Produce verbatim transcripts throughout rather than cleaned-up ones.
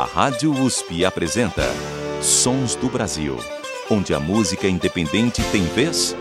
A Rádio U S P apresenta Sons do Brasil, onde a música independente tem vez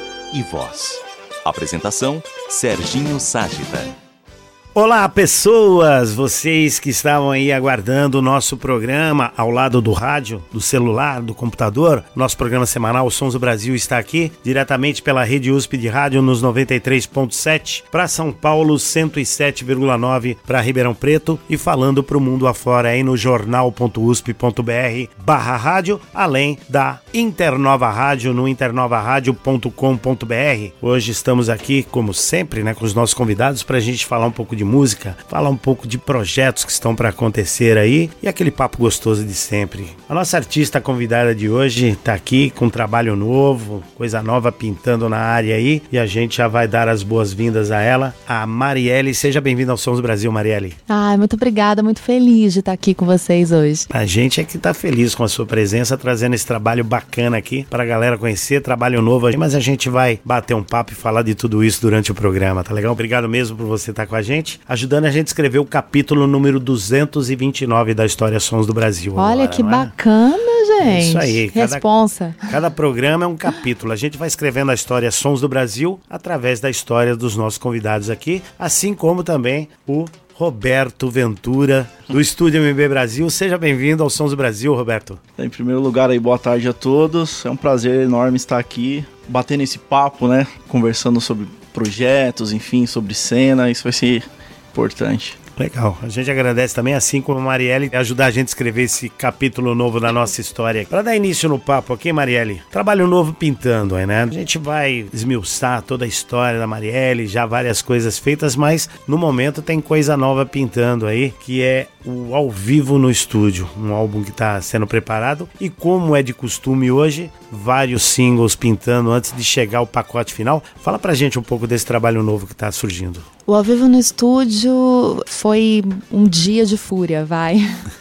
e voz. Apresentação, Serginho Ságita. Olá, pessoas! Vocês que estavam aí aguardando o nosso programa ao lado do rádio, do celular, do computador. Nosso programa semanal Sons do Brasil está aqui, diretamente pela Rede U S P de Rádio nos noventa e três ponto sete, para São Paulo cento e sete vírgula nove, para Ribeirão Preto e falando para o mundo afora aí no jornal ponto usp ponto br barra rádio, além da Internova Rádio no internova rádio ponto com ponto br. Hoje estamos aqui, como sempre, né, com os nossos convidados para a gente falar um pouco de música, falar um pouco de projetos que estão para acontecer aí e aquele papo gostoso de sempre. A nossa artista convidada de hoje está aqui com um trabalho novo, coisa nova pintando na área aí, e a gente já vai dar as boas-vindas a ela, a Marielle. Seja bem-vinda ao Sons do Brasil, Marielle. Ai, muito obrigada, muito feliz de estar aqui com vocês hoje. A gente é que está feliz com a sua presença, trazendo esse trabalho bacana aqui para a galera conhecer, trabalho novo, mas a gente vai bater um papo e falar de tudo isso durante o programa, tá legal? Obrigado mesmo por você estar com a gente, ajudando a gente a escrever o capítulo número duzentos e vinte e nove da História Sons do Brasil. Olha, agora, que é? bacana, gente. É isso aí. Cada, Responsa. Cada programa é um capítulo. A gente vai escrevendo a história Sons do Brasil através da história dos nossos convidados aqui, assim como também o Roberto Ventura, do Estúdio M B Brasil. Seja bem-vindo ao Sons do Brasil, Roberto. Em primeiro lugar, aí, boa tarde a todos. É um prazer enorme estar aqui, batendo esse papo, né? Conversando sobre projetos, enfim, sobre cena. Isso vai ser importante. Legal, a gente agradece também, assim como a Marielle, ajudar a gente a escrever esse capítulo novo da nossa história. Para dar início no papo aqui, Marielle, trabalho novo pintando aí, né? A gente vai esmiuçar toda a história da Marielle, já várias coisas feitas, mas no momento tem coisa nova pintando aí, que é o Ao Vivo no Estúdio, um álbum que está sendo preparado e, como é de costume hoje, vários singles pintando antes de chegar ao pacote final. Fala pra gente um pouco desse trabalho novo que está surgindo. O Ao Vivo no Estúdio foi um dia de fúria, vai.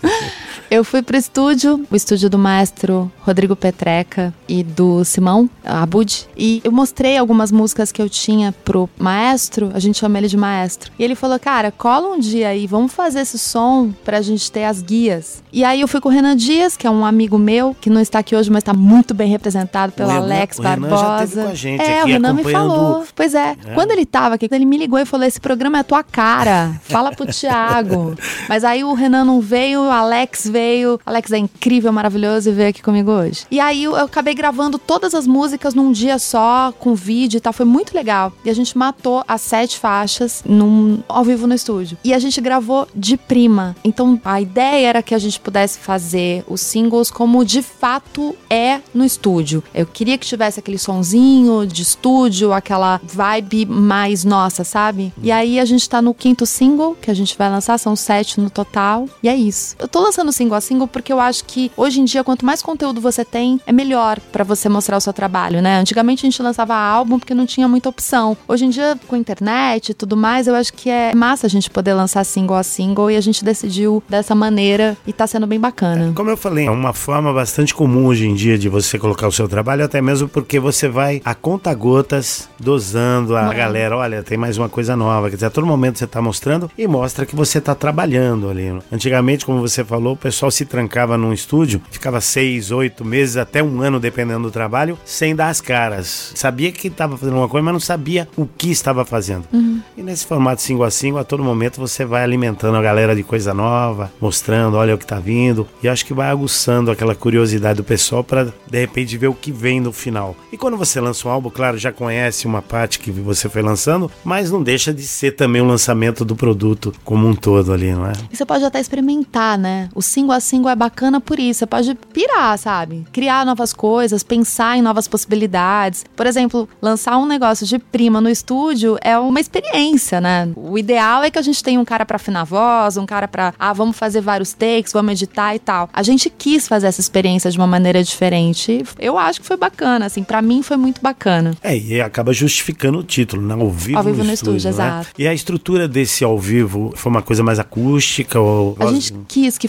Eu fui pro estúdio, o estúdio do maestro Rodrigo Petreca e do Simão Abud, e eu mostrei algumas músicas que eu tinha pro maestro, a gente chama ele de maestro, e ele falou, cara, cola um dia aí, vamos fazer esse som pra gente ter as guias. E aí eu fui com o Renan Dias, que é um amigo meu, que não está aqui hoje, mas tá muito bem representado pelo Renan, Alex o Barbosa. Renan já teve com a gente é, aqui, o Renan me falou. Pois é, é, quando ele tava aqui, ele me ligou e falou, esse programa é a tua cara, fala pro Thiago. Mas aí o Renan não veio, o Alex veio, veio, Alex é incrível, maravilhoso e veio aqui comigo hoje. E aí eu, eu acabei gravando todas as músicas num dia só, com vídeo e tal, foi muito legal. E a gente matou as sete faixas num, ao vivo no estúdio. E a gente gravou de prima. Então a ideia era que a gente pudesse fazer os singles como de fato é no estúdio. Eu queria que tivesse aquele sonzinho de estúdio, aquela vibe mais nossa, sabe? E aí a gente tá no quinto single que a gente vai lançar, são sete no total. E é isso. Eu tô lançando single a single porque eu acho que hoje em dia quanto mais conteúdo você tem, é melhor pra você mostrar o seu trabalho, né? Antigamente a gente lançava álbum porque não tinha muita opção. Hoje em dia, com internet e tudo mais, eu acho que é massa a gente poder lançar single a single e a gente decidiu dessa maneira e tá sendo bem bacana. É, como eu falei, é uma forma bastante comum hoje em dia de você colocar o seu trabalho, até mesmo porque você vai a conta-gotas dosando a é. galera, olha, tem mais uma coisa nova, quer dizer, a todo momento você tá mostrando e mostra que você tá trabalhando ali. Antigamente, como você falou, o pessoal se trancava num estúdio, ficava seis, oito meses, até um ano, dependendo do trabalho, sem dar as caras. Sabia que estava fazendo uma coisa, mas não sabia o que estava fazendo. Uhum. E nesse formato single a single, a todo momento você vai alimentando a galera de coisa nova, mostrando, olha o que tá vindo, e acho que vai aguçando aquela curiosidade do pessoal para de repente ver o que vem no final. E quando você lança um álbum, claro, já conhece uma parte que você foi lançando, mas não deixa de ser também um lançamento do produto como um todo ali, não é? E você pode até experimentar, né? O single a single é bacana por isso, você pode pirar, sabe? Criar novas coisas, pensar em novas possibilidades. Por exemplo, lançar um negócio de prima no estúdio é uma experiência, né? O ideal é que a gente tenha um cara pra afinar a voz, um cara pra, ah, vamos fazer vários takes, vamos editar e tal. A gente quis fazer essa experiência de uma maneira diferente. Eu acho que foi bacana, assim, pra mim foi muito bacana. É, e acaba justificando o título, né? Ao vivo, ao vivo no, no estúdio, estúdio, exato. Né? E a estrutura desse ao vivo foi uma coisa mais acústica? Ou... A gente quis que fosse um negócio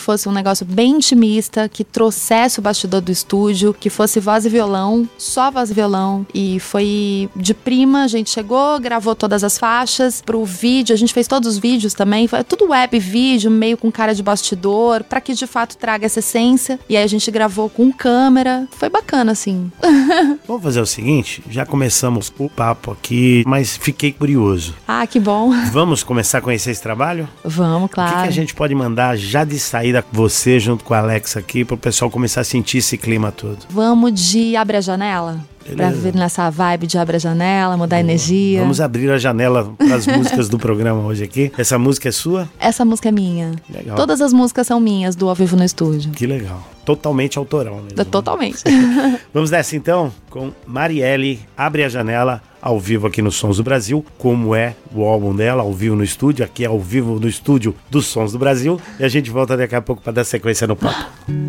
negócio bem intimista, que trouxesse o bastidor do estúdio, que fosse voz e violão, só voz e violão. E foi de prima, a gente chegou, gravou todas as faixas. Pro vídeo, a gente fez todos os vídeos também, foi tudo web vídeo, meio com cara de bastidor, pra que de fato traga essa essência. E aí a gente gravou com câmera, foi bacana assim. Vamos fazer o seguinte, já começamos o papo aqui, mas fiquei curioso. Ah, que bom. Vamos começar a conhecer esse trabalho? Vamos, claro. O que, que a gente pode mandar já de saída você junto com a Alex aqui, pro pessoal começar a sentir esse clima todo? Vamos de Abre a Janela? Beleza. Pra vir nessa vibe de Abre a Janela, mudar a energia. Vamos abrir a janela para as músicas do programa hoje aqui. Essa música é sua? Essa música é minha. Legal. Todas as músicas são minhas, do Ao Vivo no Estúdio. Que legal. Totalmente autoral mesmo. Totalmente. Vamos nessa então com Marielle, Abre a Janela, ao vivo aqui no Sons do Brasil, como é o álbum dela, ao vivo no estúdio, aqui é ao vivo no estúdio dos Sons do Brasil, e a gente volta daqui a pouco para dar sequência no papo.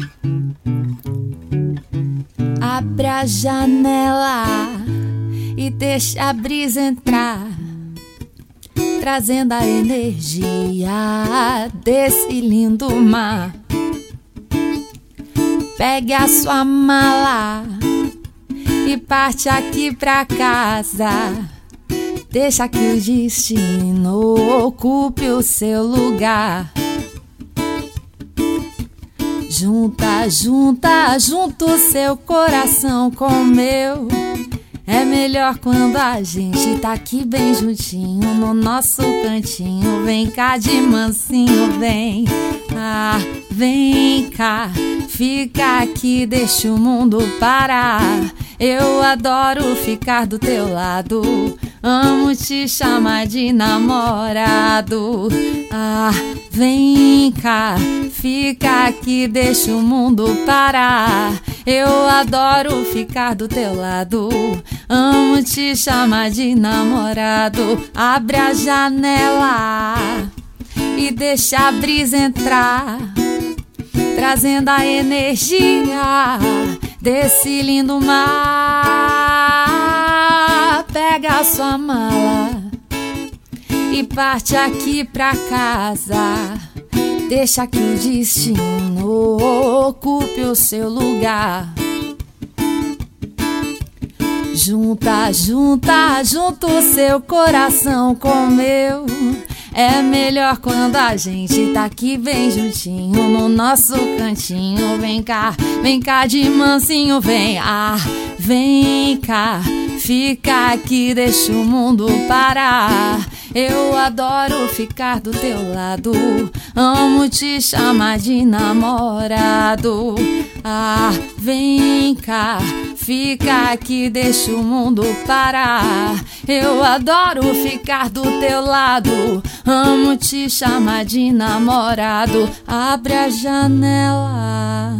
Abre a janela e deixa a brisa entrar, trazendo a energia desse lindo mar. Pegue a sua mala e parte aqui pra casa. Deixa que o destino ocupe o seu lugar. Junta, junta, junta o seu coração com o meu. É melhor quando a gente tá aqui bem juntinho, no nosso cantinho. Vem cá de mansinho, vem. Ah, vem cá, fica aqui, deixa o mundo parar. Eu adoro ficar do teu lado, amo te chamar de namorado. Ah, vem cá, fica aqui, deixa o mundo parar. Eu adoro ficar do teu lado, amo te chamar de namorado. Abre a janela e deixa a brisa entrar, trazendo a energia desse lindo mar. Pega a sua mala e parte aqui pra casa. Deixa que o destino ocupe o seu lugar. Junta, junta, junta o seu coração com o meu. É melhor quando a gente tá aqui bem juntinho, no nosso cantinho. Vem cá, vem cá de mansinho, vem. Ah, vem cá, fica aqui, deixa o mundo parar. Eu adoro ficar do teu lado, amo te chamar de namorado. Ah, vem cá, fica aqui, deixa o mundo parar. Eu adoro ficar do teu lado, amo te chamar de namorado. Abre a janela.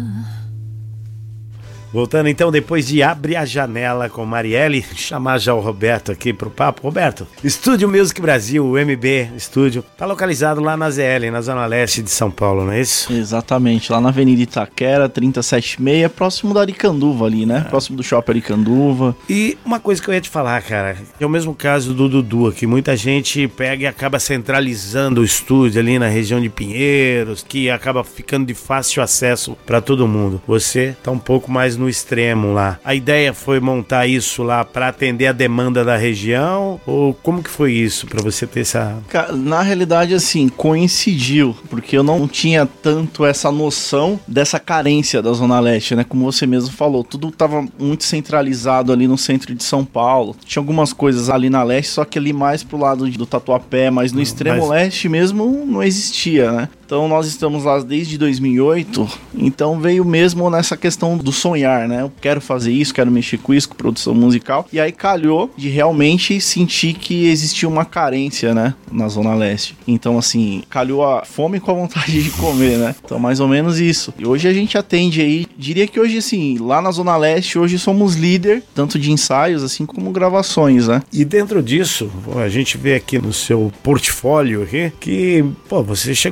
Voltando então, depois de Abre a Janela com Marielle, chamar já o Roberto aqui pro papo. Roberto, Estúdio Music Brasil, o M B Estúdio, tá localizado lá na Z L, na Zona Leste de São Paulo, não é isso? Exatamente, lá na Avenida Itaquera, trinta e sete e seis, próximo da Aricanduva ali, né? É. Próximo do Shopping Aricanduva. E uma coisa que eu ia te falar, cara, é o mesmo caso do Dudu aqui. Muita gente pega e acaba centralizando o estúdio ali na região de Pinheiros, que acaba ficando de fácil acesso para todo mundo. Você tá um pouco mais no extremo lá. A ideia foi montar isso lá para atender a demanda da região? Ou como que foi isso para você ter essa... Na realidade, assim, coincidiu, porque eu não tinha tanto essa noção dessa carência da Zona Leste, né? Como você mesmo falou, tudo tava muito centralizado ali no centro de São Paulo. Tinha algumas coisas ali na leste, só que ali mais pro lado do Tatuapé, mas no não, extremo mas... leste mesmo não existia, né? Então nós estamos lá desde dois mil e oito, então veio mesmo nessa questão do sonhar, né? Eu quero fazer isso, quero mexer com isso, com produção musical. E aí calhou de realmente sentir que existia uma carência, né? Na Zona Leste. Então assim, calhou a fome com a vontade de comer, né? Então mais ou menos isso. E hoje a gente atende aí, diria que hoje assim, lá na Zona Leste, hoje somos líder, tanto de ensaios assim como gravações, né? E dentro disso, a gente vê aqui no seu portfólio aqui, que, pô, você chegou a gravar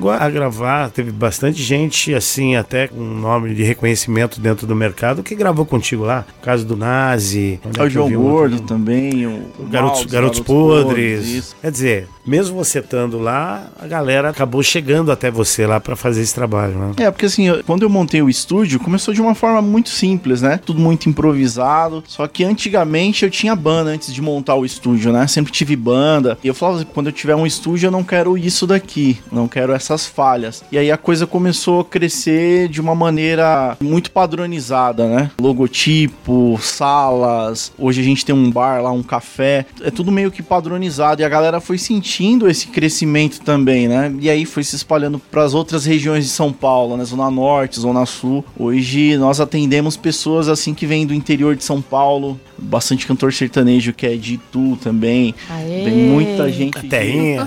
gravar, teve bastante gente, assim, até com nome de reconhecimento dentro do mercado, que gravou contigo lá. O caso do Nazi. O João Gordo também. O, o Garotos, Garotos, Garotos Podres. Podres Quer dizer, mesmo você estando lá, a galera acabou chegando até você lá pra fazer esse trabalho, né? É, porque assim, quando eu montei o estúdio, começou de uma forma muito simples, né? Tudo muito improvisado. Só que antigamente eu tinha banda antes de montar o estúdio, né? Sempre tive banda. E eu falava assim, quando eu tiver um estúdio, eu não quero isso daqui. Não quero essas falhas. E aí a coisa começou a crescer de uma maneira muito padronizada, né? Logotipo, salas. Hoje a gente tem um bar lá, um café. É tudo meio que padronizado. E a galera foi sentindo esse crescimento também, né? E aí foi se espalhando para as outras regiões de São Paulo, né? Zona Norte, Zona Sul. Hoje nós atendemos pessoas assim que vêm do interior de São Paulo. Bastante cantor sertanejo que é de Itu também. Aê. Vem muita gente de, terrinha.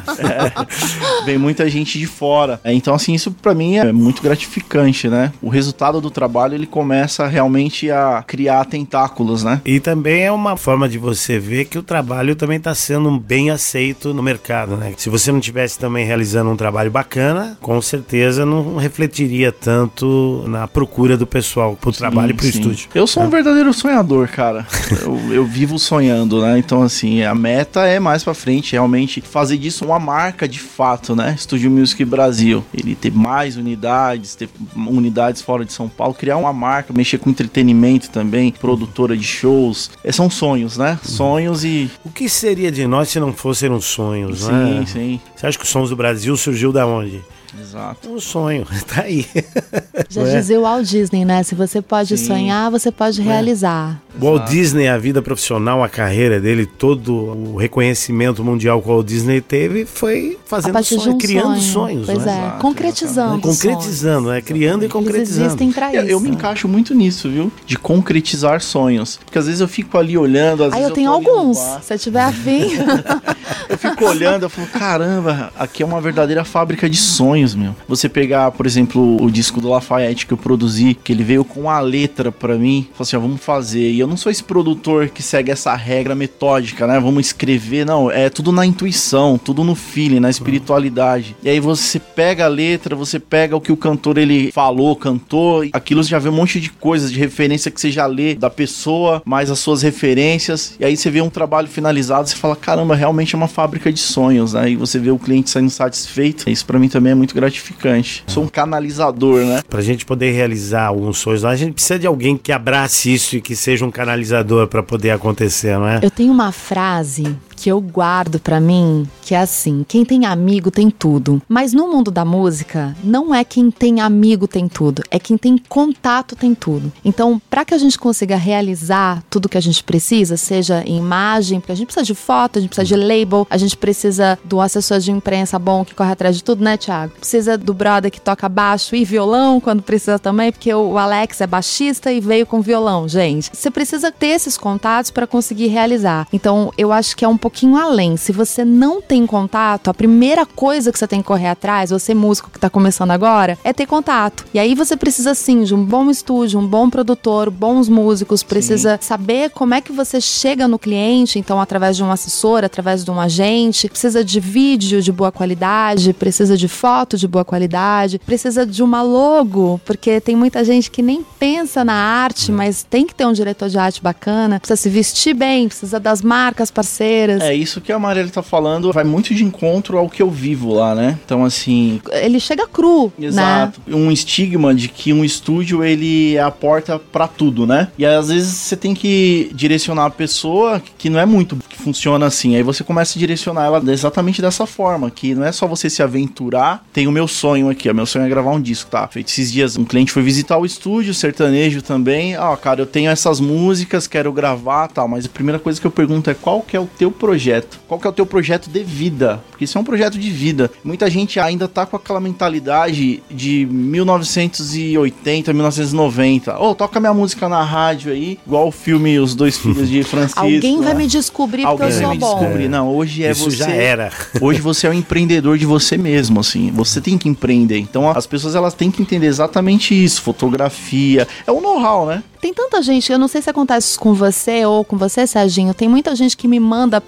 É, vem muita gente de fora. Então assim, isso pra mim é muito gratificante, né? O resultado do trabalho, ele começa realmente a criar tentáculos, né? E também é uma forma de você ver que o trabalho também tá sendo bem aceito no mercado, né? Se você não tivesse também realizando um trabalho bacana, com certeza não refletiria tanto na procura do pessoal pro sim, trabalho e pro sim. estúdio. Eu sou um verdadeiro sonhador, cara. Eu, eu vivo sonhando, né? Então, assim, a meta é mais pra frente, realmente, fazer disso uma marca de fato, né? Studio Music Brasil. Ele ter mais unidades, ter unidades fora de São Paulo, criar uma marca, mexer com entretenimento também, produtora de shows. É, são sonhos, né? Sonhos e... O que seria de nós se não fossem uns sonhos, sim, né? Sim, sim. Você acha que o Sons do Brasil surgiu da onde? Exato. Um sonho, tá aí. Já é? dizia o Walt Disney, né? Se você pode sim. sonhar, você pode é. realizar. O Walt Disney, a vida profissional, a carreira dele, todo o reconhecimento mundial que o Walt Disney teve foi fazendo sonhos, um criando sonho. sonhos. Pois né? é, Exato, concretizando. Concretizando, é, criando e concretizando. Eles existem pra isso. Eu, eu me encaixo muito nisso, viu? De concretizar sonhos. Porque às vezes eu fico ali olhando. Às Aí vezes eu tenho eu alguns, se eu tiver afim. Eu fico olhando, eu falo, caramba, aqui é uma verdadeira fábrica de sonhos, meu. Você pegar, por exemplo, o disco do Lafayette que eu produzi, que ele veio com a letra pra mim, falou assim, ó, vamos fazer. E eu não sou esse produtor que segue essa regra metódica, né? Vamos escrever, não, é tudo na intuição, tudo no feeling, na espiritualidade. E aí você pega a letra, você pega o que o cantor ele falou, cantou, aquilo você já vê um monte de coisas, de referência que você já lê da pessoa, mais as suas referências, e aí você vê um trabalho finalizado, você fala, caramba, realmente é uma fábrica de sonhos, né? E você vê o cliente saindo satisfeito, isso pra mim também é muito gratificante. Sou um canalizador, né? Pra gente poder realizar alguns sonhos, a gente precisa de alguém que abrace isso e que seja um canalizador pra poder acontecer, não é? Eu tenho uma frase que eu guardo pra mim, que é assim, quem tem amigo tem tudo. Mas no mundo da música, não é quem tem amigo tem tudo, é quem tem contato tem tudo. Então, pra que a gente consiga realizar tudo que a gente precisa, seja em imagem, porque a gente precisa de foto, a gente precisa de label, a gente precisa do assessor de imprensa bom que corre atrás de tudo, né, Thiago? Precisa do brother que toca baixo e violão, quando precisa também, porque o Alex é baixista e veio com violão, gente. Você precisa ter esses contatos pra conseguir realizar. Então, eu acho que é um pouquinho além. Se você não tem contato, a primeira coisa que você tem que correr atrás, você músico que tá começando agora, é ter contato. E aí você precisa sim de um bom estúdio, um bom produtor, bons músicos, precisa sim. saber como é que você chega no cliente, então através de um assessor, através de um agente, precisa de vídeo de boa qualidade, precisa de foto de boa qualidade, precisa de uma logo, porque tem muita gente que nem pensa na arte, mas tem que ter um diretor de arte bacana, precisa se vestir bem, precisa das marcas parceiras. É, isso que a Marielle tá falando vai muito de encontro ao que eu vivo lá, né? Então, assim... Ele chega cru, exato. Né? Um estigma de que um estúdio, ele é a porta pra tudo, né? E às vezes você tem que direcionar a pessoa que não é muito que funciona assim. Aí você começa a direcionar ela exatamente dessa forma, que não é só você se aventurar. Tem o meu sonho aqui, o meu sonho é gravar um disco, tá? Feito esses dias, um cliente foi visitar o estúdio, sertanejo também. Ah, cara, eu tenho essas músicas, quero gravar, tal, mas a primeira coisa que eu pergunto é qual que é o teu projeto? Qual que é o teu projeto de vida? Porque isso é um projeto de vida. Muita gente ainda tá com aquela mentalidade de mil novecentos e oitenta, mil novecentos e noventa. Ô, oh, toca minha música na rádio aí, igual o filme Os Dois Filhos de Francisco. Alguém vai me descobrir porque Alguém eu sou vai me bom. descobrir. Não, hoje é isso você... já era. Hoje você é um empreendedor de você mesmo, assim. Você tem que empreender. Então as pessoas, elas têm que entender exatamente isso. Fotografia. É o know-how, né? Tem tanta gente, eu não sei se acontece com você ou com você, Serginho, tem muita gente que me manda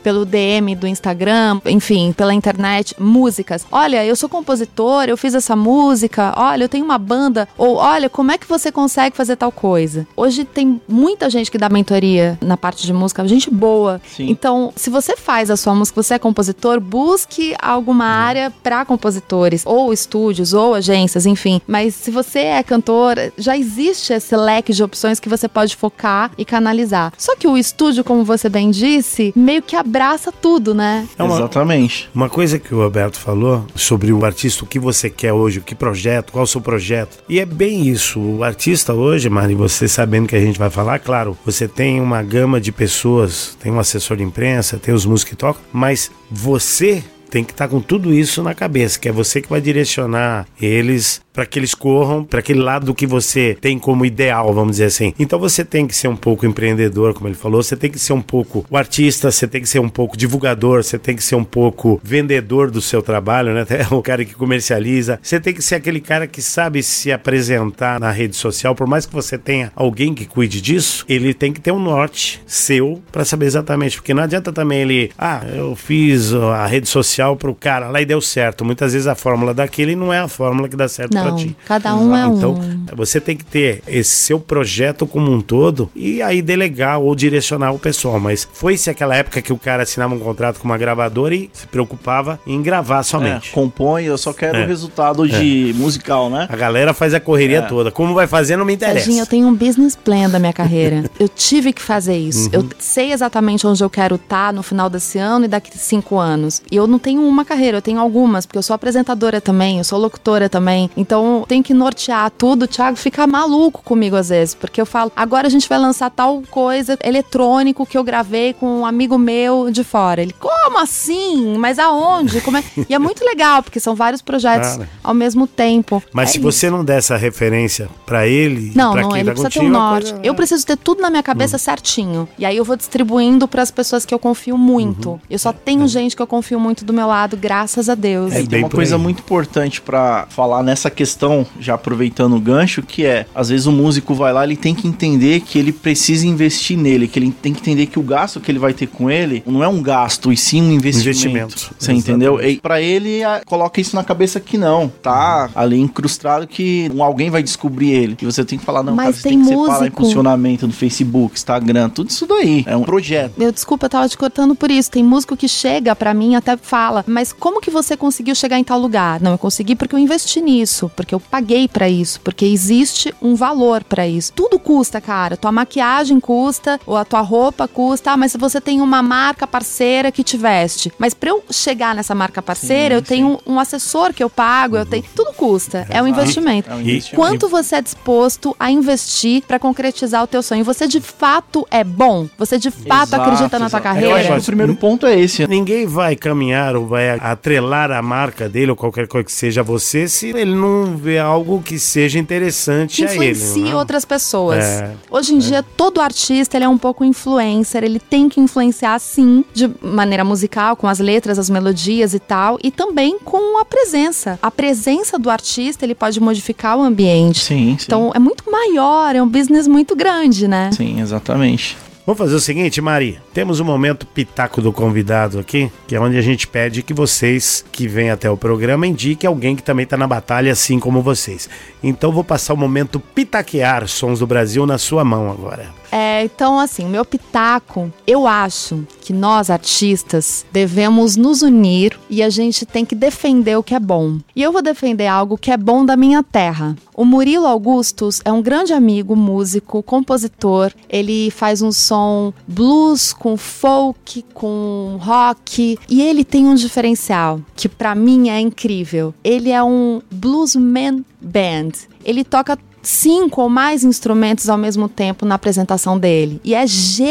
pelo D M do Instagram, enfim, pela internet, músicas. Olha, eu sou compositor, eu fiz essa música, olha, eu tenho uma banda, ou olha, como é que você consegue fazer tal coisa? Hoje tem muita gente que dá mentoria na parte de música, gente boa. Sim. Então, se você faz a sua música, você é compositor, busque alguma área para compositores, ou estúdios, ou agências, enfim. Mas se você é cantor, já existe esse leque de opções que você pode focar e canalizar. Só que o estúdio, como você bem disse, meio que abraça tudo, né? É uma, Exatamente. Uma coisa que o Roberto falou sobre o artista, o que você quer hoje, o que projeto, qual é o seu projeto. E é bem isso. O artista hoje, Mari, você sabendo que a gente vai falar, claro, você tem uma gama de pessoas, tem um assessor de imprensa, tem os músicos que tocam, mas você tem que estar com tudo isso na cabeça, que é você que vai direcionar eles para que eles corram para aquele lado do que você tem como ideal, vamos dizer assim. Então você tem que ser um pouco empreendedor, como ele falou, você tem que ser um pouco o artista, você tem que ser um pouco divulgador, você tem que ser um pouco vendedor do seu trabalho, né? O cara que comercializa. Você tem que ser aquele cara que sabe se apresentar na rede social, por mais que você tenha alguém que cuide disso, ele tem que ter um norte seu para saber exatamente, porque não adianta também ele, ah, eu fiz a rede social pro cara lá e deu certo. Muitas vezes a fórmula daquele não é a fórmula que dá certo Não, pra ti. cada um é um. Então, você tem que ter esse seu projeto como um todo e aí delegar ou direcionar o pessoal. Mas foi-se aquela época que o cara assinava um contrato com uma gravadora e se preocupava em gravar somente. É, compõe, eu só quero o É. resultado de musical, né? A galera faz a correria É. toda. Como vai fazer não me interessa. Serginho, eu tenho um business plan da minha carreira. Eu tive que fazer isso. Eu sei exatamente onde eu quero estar no final desse ano e daqui a cinco anos. E eu não tenho uma carreira, eu tenho algumas, porque eu sou apresentadora também, eu sou locutora também. Então, eu tenho que nortear tudo. O Thiago fica maluco comigo às vezes, porque eu falo, agora a gente vai lançar tal coisa eletrônico que eu gravei com um amigo meu de fora. Ele, como assim? Mas aonde? Como é? E é muito legal, porque são vários projetos Cara. ao mesmo tempo. Mas É se isso. você não der essa referência pra ele, Não, pra não, quem ele tá precisa ter contigo, um a norte. coisa- Eu preciso ter tudo na minha cabeça certinho. E aí eu vou distribuindo pras pessoas que eu confio muito. Eu só tenho gente que eu confio muito do meu lado, graças a Deus. É E bem tem uma por coisa aí. muito importante pra falar nessa questão, já aproveitando o gancho, que é, às vezes o músico vai lá, ele tem que entender que ele precisa investir nele, que ele tem que entender que o gasto que ele vai ter com ele não é um gasto, e sim um investimento. Investimento. Você Exatamente. entendeu? E pra ele, a- coloca isso na cabeça que não, tá ali incrustado que um- alguém vai descobrir ele. E você tem que falar, não, Mas cara, você tem tem que separar músico- impulsionamento do Facebook, Instagram, tudo isso daí. É um projeto. Eu, desculpa, eu tava te cortando por isso. Tem músico que chega pra mim e até fala, mas como que você conseguiu chegar em tal lugar? Não, eu consegui porque eu investi nisso, porque eu paguei pra isso, porque existe um valor pra isso. Tudo custa, cara. Tua maquiagem custa, ou a tua roupa custa, ah, mas se você tem uma marca parceira que te veste. Mas pra eu chegar nessa marca parceira, Sim, eu tenho um assessor que eu pago, eu tenho... Tudo custa. É um Exato. investimento. É um E- investimento. Quanto você é disposto a investir pra concretizar o teu sonho? Você de fato é bom? Você de fato Exato, acredita na tua exato. carreira? Eu acho que o primeiro ponto é esse. Ninguém vai caminhar ou vai atrelar a marca dele ou qualquer coisa que seja a você se ele não vê algo que seja interessante a ele. Influencie não? outras pessoas. É, Hoje em dia, todo artista ele é um pouco influencer, ele tem que influenciar sim, de maneira musical, com as letras, as melodias e tal, e também com a presença. A presença do artista, ele pode modificar o ambiente. Sim, sim. Então, é muito maior, é um business muito grande, né? Sim, exatamente. Vamos fazer o seguinte, Mari. Temos um momento pitaco do convidado aqui, que é onde a gente pede que vocês que vêm até o programa indiquem alguém que também está na batalha, assim como vocês. Então vou passar o momento pitaquear Sons do Brasil na sua mão agora. É, então, assim, meu pitaco, eu acho que nós, artistas, devemos nos unir e a gente tem que defender o que é bom. E eu vou defender algo que é bom da minha terra. O Murilo Augustus é um grande amigo, músico, compositor. Ele faz um som blues com folk, com rock. E ele tem um diferencial que pra mim é incrível. Ele é um bluesman band. Ele toca cinco ou mais instrumentos ao mesmo tempo na apresentação dele. E é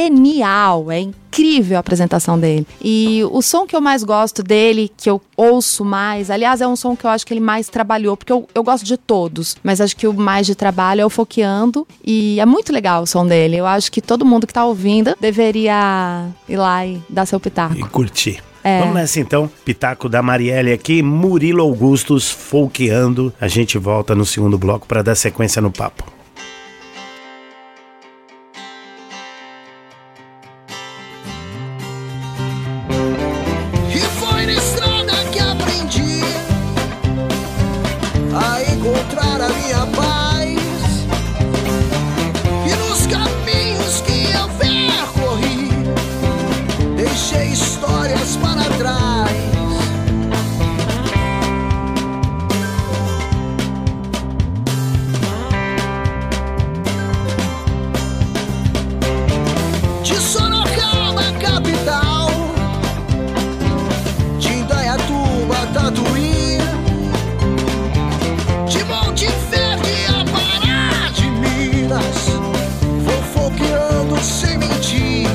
genial, é incrível a apresentação dele. E o som que eu mais gosto dele, que eu ouço mais, aliás, é um som que eu acho que ele mais trabalhou, porque eu, eu gosto de todos, mas acho que o mais de trabalho é o Folqueando, e é muito legal o som dele. Eu acho que todo mundo que tá ouvindo deveria ir lá e dar seu pitaco. E curtir. É. Vamos nessa então, pitaco da Marielle aqui, Murilo Augustus, Folqueando. A gente volta no segundo bloco para dar sequência no papo. minha paz. E nos caminhos que eu percorri, deixei histórias para trás. De Sorocaba, capital, de Indaiatuba, Tatuí, de Monte Verde a Pará de Minas, fofoqueando sem mentir.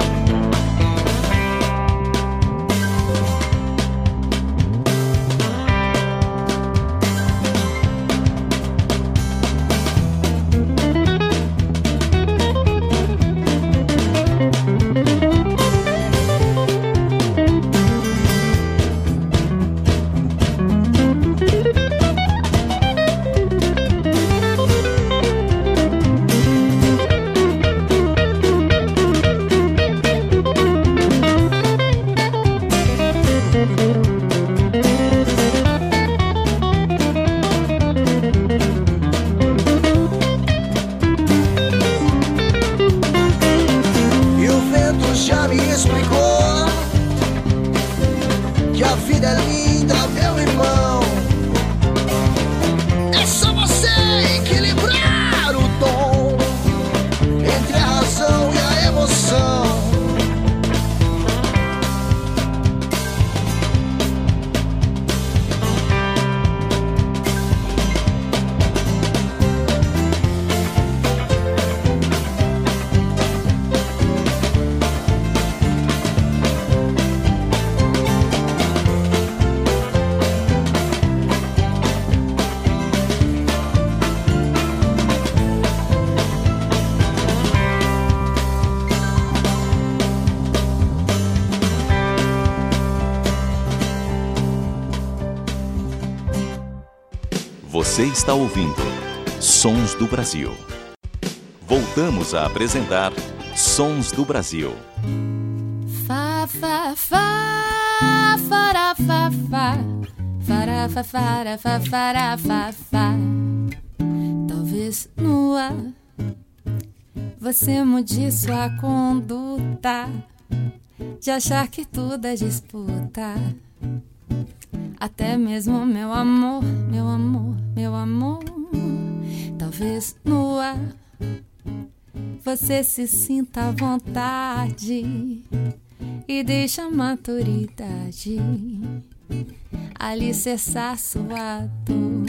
E o vento já me explicou que a vida é linda, meu irmão. É só você equilibrar o tom entre a razão e a emoção. Você está ouvindo Sons do Brasil. Voltamos a apresentar Sons do Brasil. Fá, fá, fá, fará, fá, fá, fará, fá, fará, fá, fará, fá, fá. Talvez no ar você mude sua conduta de achar que tudo é disputa. Até mesmo meu amor, meu amor, meu amor. Talvez no ar você se sinta à vontade e deixa a maturidade alicerçar sua dor.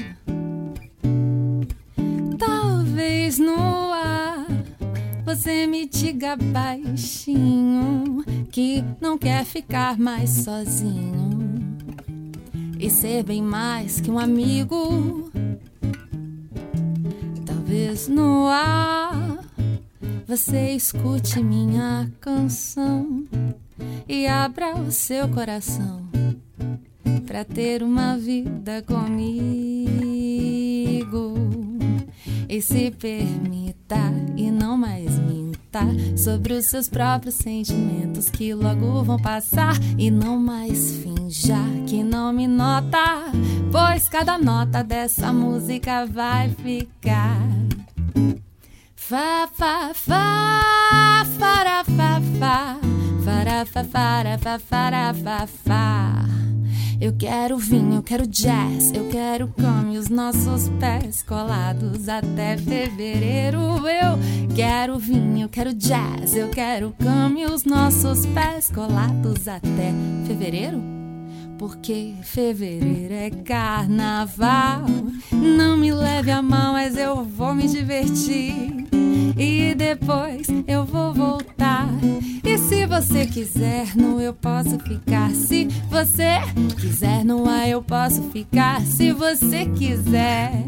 Talvez no ar você me diga baixinho que não quer ficar mais sozinho e ser bem mais que um amigo. Talvez no ar você escute minha canção e abra o seu coração pra ter uma vida comigo. E se permita e não mais minta sobre os seus próprios sentimentos que logo vão passar. E não mais finja que não me nota, pois cada nota dessa música vai ficar Fá, fá, fá, fará, fá, fá, fará, fá, fará, fá, fará, fá, fá. Eu quero vinho, eu quero jazz, eu quero cama e os nossos pés colados até fevereiro. Eu quero vinho, eu quero jazz, eu quero cama e os nossos pés colados até fevereiro. Porque fevereiro é carnaval. Não me leve a mal, mas eu vou me divertir. E depois eu vou voltar. E se você quiser no eu posso ficar. Se você quiser no ar eu posso ficar. Se você quiser.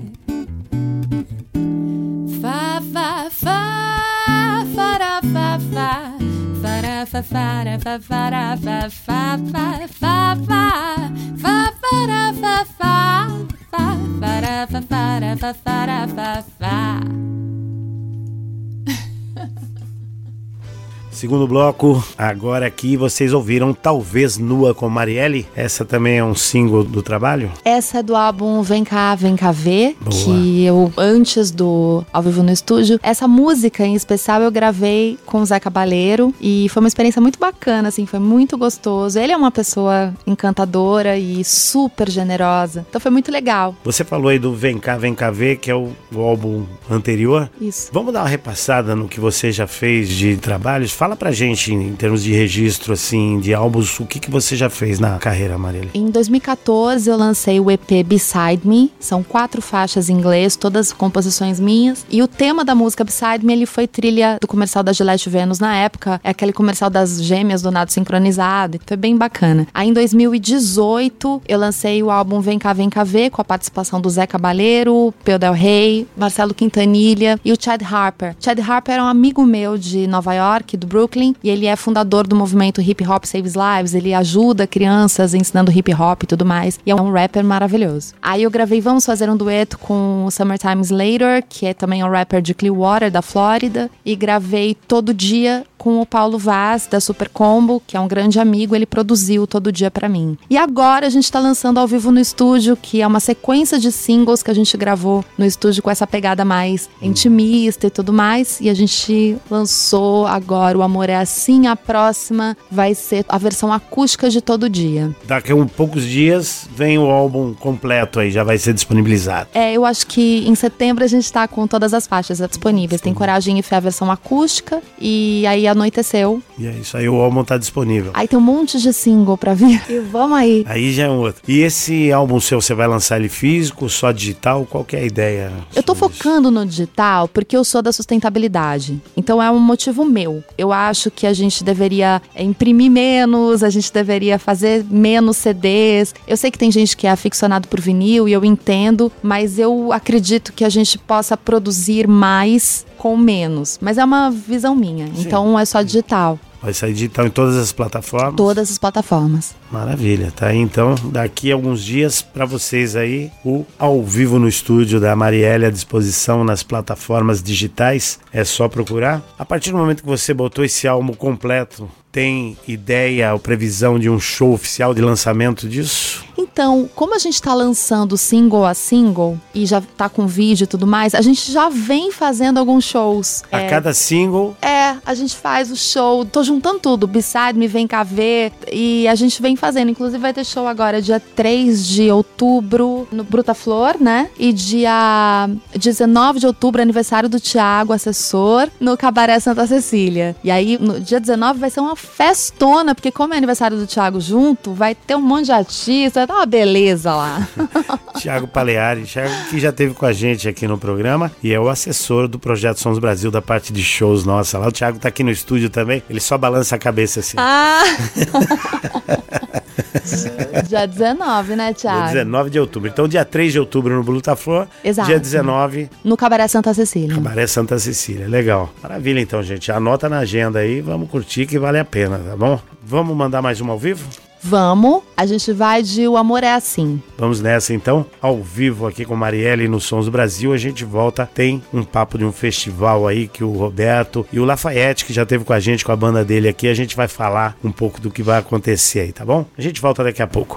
Fá, fá, fá, fará, fá, fá. Fará, fá, fará, fá, fará, fá, fá, fá, fá, fá. Fá, fará, fá, fá. Fá, fará, fá, fará, fá, fará, fá, fá. Segundo bloco, agora aqui vocês ouviram Talvez Nua com Marielle. Essa também é um single do trabalho? Essa é do álbum Vem Cá, Vem Cá Ver, Boa. que eu, antes do Ao Vivo no Estúdio, essa música em especial eu gravei com o Zé Cabaleiro e foi uma experiência muito bacana, assim, foi muito gostoso. Ele é uma pessoa encantadora e super generosa, então foi muito legal. Você falou aí do Vem Cá, Vem Cá Ver, que é o, o álbum anterior. Isso. Vamos dar uma repassada no que você já fez de trabalhos? Fala pra gente, em termos de registro, assim, de álbuns, o que, que você já fez na carreira, Marielle? Em dois mil e catorze eu lancei o E P Beside Me, são quatro faixas em inglês, todas composições minhas, e o tema da música Beside Me, ele foi trilha do comercial da Gillette Venus na época, é aquele comercial das gêmeas do nado sincronizado, foi bem bacana. Aí em dois mil e dezoito eu lancei o álbum Vem Cá, Vem Cá Ver, com a participação do Zé Cabaleiro, Peu Del Rey, Marcelo Quintanilha e o Chad Harper. Chad Harper é um amigo meu de Nova York, do Brooklyn, e ele é fundador do movimento Hip Hop Saves Lives, ele ajuda crianças ensinando hip hop e tudo mais, e é um rapper maravilhoso. Aí eu gravei Vamos Fazer um Dueto com o Summertime Later, que é também um rapper de Clearwater, da Flórida, e gravei Todo Dia com o Paulo Vaz, da Super Combo, que é um grande amigo, ele produziu Todo Dia pra mim. E agora a gente tá lançando Ao Vivo no Estúdio, que é uma sequência de singles que a gente gravou no estúdio com essa pegada mais intimista e tudo mais, e a gente lançou agora O Amor é Assim, a próxima vai ser a versão acústica de Todo Dia. Daqui a um poucos dias vem o álbum completo aí, já vai ser disponibilizado. É, eu acho que em setembro a gente tá com todas as faixas disponíveis. Tem Coragem e Fé, a versão acústica, e aí Anoiteceu. E é isso aí, o álbum tá disponível. Aí tem um monte de single pra vir. E vamos aí. Aí já é um outro. E esse álbum seu, você vai lançar ele físico, só digital? Qual que é a ideia? Eu tô focando no digital porque eu sou da sustentabilidade. Então é um motivo meu. Eu acho que a gente deveria imprimir menos, a gente deveria fazer menos C Ds. Eu sei que tem gente que é aficionado por vinil e eu entendo, mas eu acredito que a gente possa produzir mais com menos. Mas é uma visão minha. Sim. Então é só digital. Vai sair digital em todas as plataformas? Todas as plataformas. Maravilha, tá aí então, daqui a alguns dias para vocês aí, o Ao Vivo no Estúdio da Marielle à disposição nas plataformas digitais, é só procurar. A partir do momento que você botou esse álbum completo, tem ideia ou previsão de um show oficial de lançamento disso? Então, como a gente tá lançando single a single e já tá com vídeo e tudo mais, a gente já vem fazendo alguns shows. A é, cada single? É, a gente faz o show, tô juntando tudo, Beside Me, Vem Cá Ver, e a gente vem fazendo. Inclusive vai ter show agora dia três de outubro no Bruta Flor, né? E dia dezenove de outubro, aniversário do Thiago, assessor, no Cabaré Santa Cecília. E aí, no dia dezenove vai ser uma festona, porque como é aniversário do Thiago junto, vai ter um monte de artista, vai dar uma beleza lá. Thiago Paleari, Thiago que já esteve com a gente aqui no programa e é o assessor do Projeto Sons Brasil, da parte de shows nossa lá. O Thiago tá aqui no estúdio também, ele só balança a cabeça assim. Ah! Dia dezenove, né, Thiago? Dia dezenove de outubro. Então, dia três de outubro no Bruta Flor. Exato. Dia dezenove... no Cabaré Santa Cecília. Cabaré Santa Cecília. Legal. Maravilha, então, gente. Anota na agenda aí. Vamos curtir que vale a pena, tá bom? Vamos mandar mais uma ao vivo? Vamos. A gente vai de O Amor é Assim. Vamos nessa, então. Ao vivo aqui com Marielle no Sons do Brasil. A gente volta. Tem um papo de um festival aí que o Roberto e o Lafayette, que já esteve com a gente, com a banda dele aqui, a gente vai falar um pouco do que vai acontecer aí, tá bom? A gente volta daqui a pouco.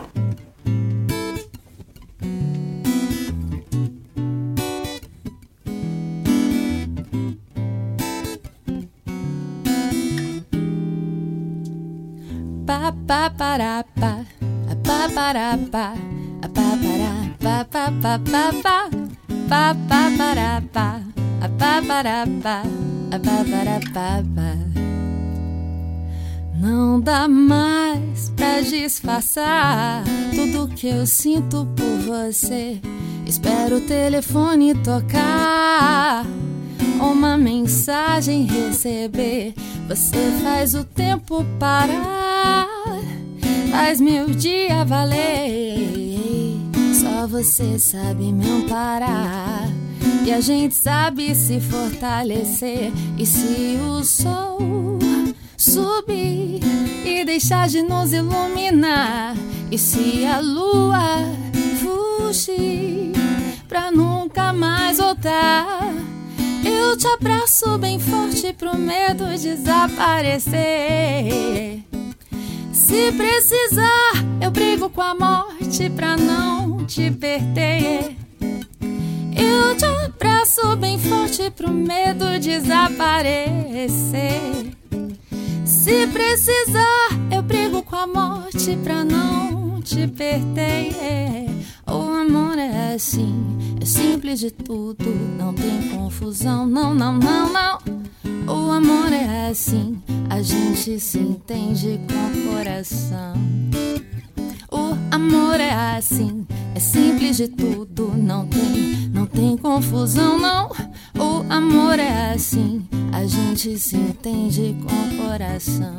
Pa pa para pa, pa para pa, pa para pa pa pa pa pa, pa pa para pa, pa para pa, pa para pa pa. Não dá mais pra disfarçar tudo que eu sinto por você. Espero o telefone tocar, uma mensagem receber. Você faz o tempo parar, faz meu dia valer. Só você sabe me amparar, e a gente sabe se fortalecer. E se o sol subir e deixar de nos iluminar, e se a lua fugir pra nunca mais voltar, eu Eu te abraço bem forte pro medo desaparecer. Se precisar, eu brigo com a morte pra não te perder. Eu te abraço bem forte pro medo desaparecer. Se precisar, eu brigo com a morte pra não te perder. O amor é assim, é simples de tudo, não tem confusão, não, não, não, não. O amor é assim, a gente se entende com o coração. O amor é assim, é simples de tudo, não tem, não tem confusão, não. O amor é assim, a gente se entende com o coração.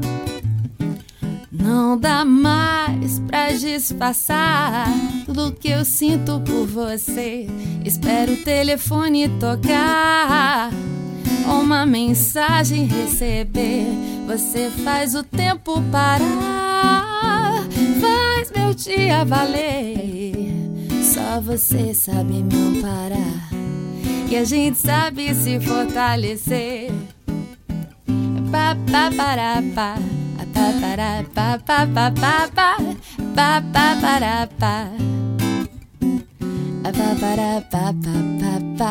Não dá mais pra disfarçar tudo que eu sinto por você. Espero o telefone tocar, uma mensagem receber. Você faz o tempo parar, faz meu dia valer. Só você sabe me amparar e a gente sabe se fortalecer. Pa, pa, para, pa. Pa, para, pa, pa, pa, pa, pa. Pa, pa, para, pa. Pa, para, pa, pa, pa, pa.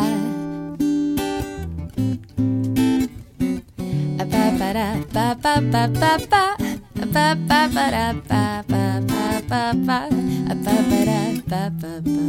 Pa, para, pa, pa, pa, pa, pa. Pa, pa, para, pa, pa, pa, pa, pa. Pa, para, pa, pa, pa, pa.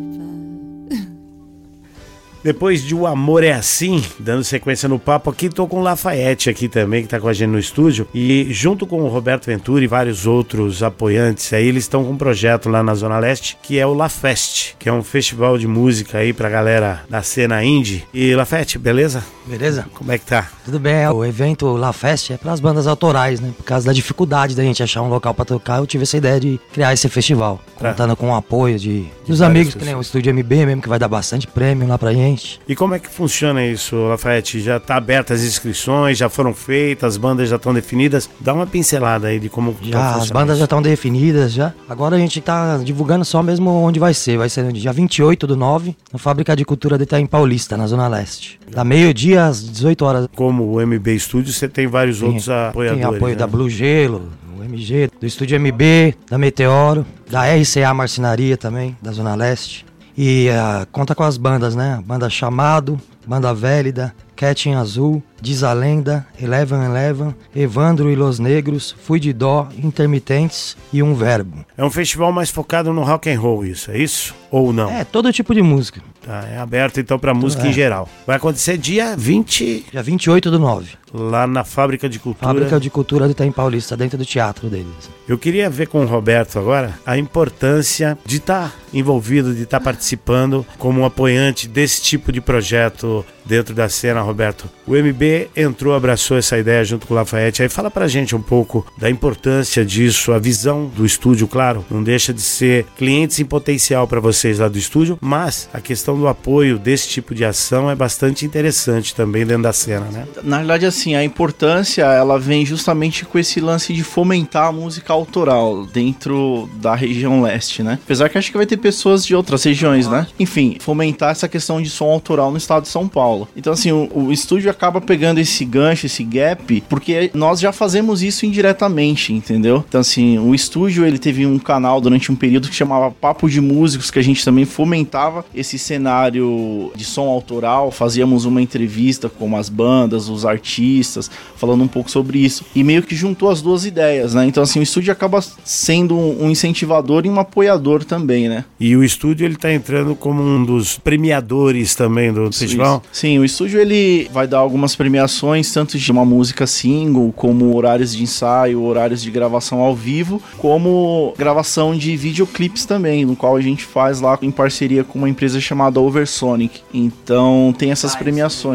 Depois de O Amor é Assim, dando sequência no papo aqui, tô com o Lafayette aqui também, que tá com a gente no estúdio. E junto com o Roberto Ventura e vários outros apoiantes aí, eles estão com um projeto lá na Zona Leste, que é o LaFest, que é um festival de música aí pra galera da cena indie. E Lafayette, beleza? Beleza? Como é que tá? Tudo bem, o evento LaFest é pras bandas autorais, né? Por causa da dificuldade da gente achar um local pra tocar, eu tive essa ideia de criar esse festival. Tá. Contando com o apoio de, dos amigos, que nem o Estúdio M B mesmo, que vai dar bastante prêmio lá pra gente. E como é que funciona isso, Lafayette? Já tá abertas as inscrições, já foram feitas, as bandas já estão definidas? Dá uma pincelada aí de como já, tá as bandas isso. Já estão definidas, já. Agora a gente tá divulgando só mesmo onde vai ser. Vai ser no dia vinte e oito do nove, na Fábrica de Cultura de Itaim Paulista, na Zona Leste. Da meio-dia às dezoito horas. Como o M B Studio, você tem vários tem, outros apoiadores. Tem apoio, né? Da Blue Gelo, o M G, do Estúdio M B, da Meteoro, da R C A Marcenaria também, da Zona Leste. E uh, conta com as bandas, né? Banda Chamado, Banda Vélida, Catching Azul, Diz a Lenda, Eleven Eleven, Evandro e Los Negros, Fui de Dó, Intermitentes e Um Verbo. É um festival mais focado no rock and roll, isso, é isso? Ou não? É, todo tipo de música. Tá, é aberto então pra música é. em geral. Vai acontecer dia vinte... Dia vinte e oito do nove. Lá na Fábrica de Cultura. Fábrica de Cultura do Itaim Paulista, dentro do teatro deles. Eu queria ver com o Roberto agora a importância de estar tá envolvido, de estar tá participando como um apoiante desse tipo de projeto dentro da cena, Roberto. O M B entrou, abraçou essa ideia junto com o Lafayette. Aí fala pra gente um pouco da importância disso, a visão do estúdio, claro, não deixa de ser clientes em potencial para vocês lá do estúdio, mas a questão do apoio desse tipo de ação é bastante interessante também dentro da cena, né? Na verdade, assim, a importância, ela vem justamente com esse lance de fomentar a música autoral dentro da região leste, né? Apesar que acho que vai ter pessoas de outras regiões, né? Enfim, fomentar essa questão de som autoral no estado de São Paulo. Então, assim, o, o estúdio acaba pegando esse gancho, esse gap, porque nós já fazemos isso indiretamente, entendeu? Então, assim, o estúdio, ele teve um canal durante um período que chamava Papo de Músicos, que a gente também fomentava esse cenário de som autoral, fazíamos uma entrevista com as bandas, os artistas, falando um pouco sobre isso, e meio que juntou as duas ideias, né? Então, assim, o estúdio acaba sendo um incentivador e um apoiador também, né? E o estúdio, ele tá entrando como um dos premiadores também do isso, festival? Isso. Sim, o estúdio, ele vai dar algumas premiações, tanto de uma música single, como horários de ensaio, horários de gravação ao vivo, como gravação de videoclipes também, no qual a gente faz lá em parceria com uma empresa chamada Oversonic. Então, tem essas premiações.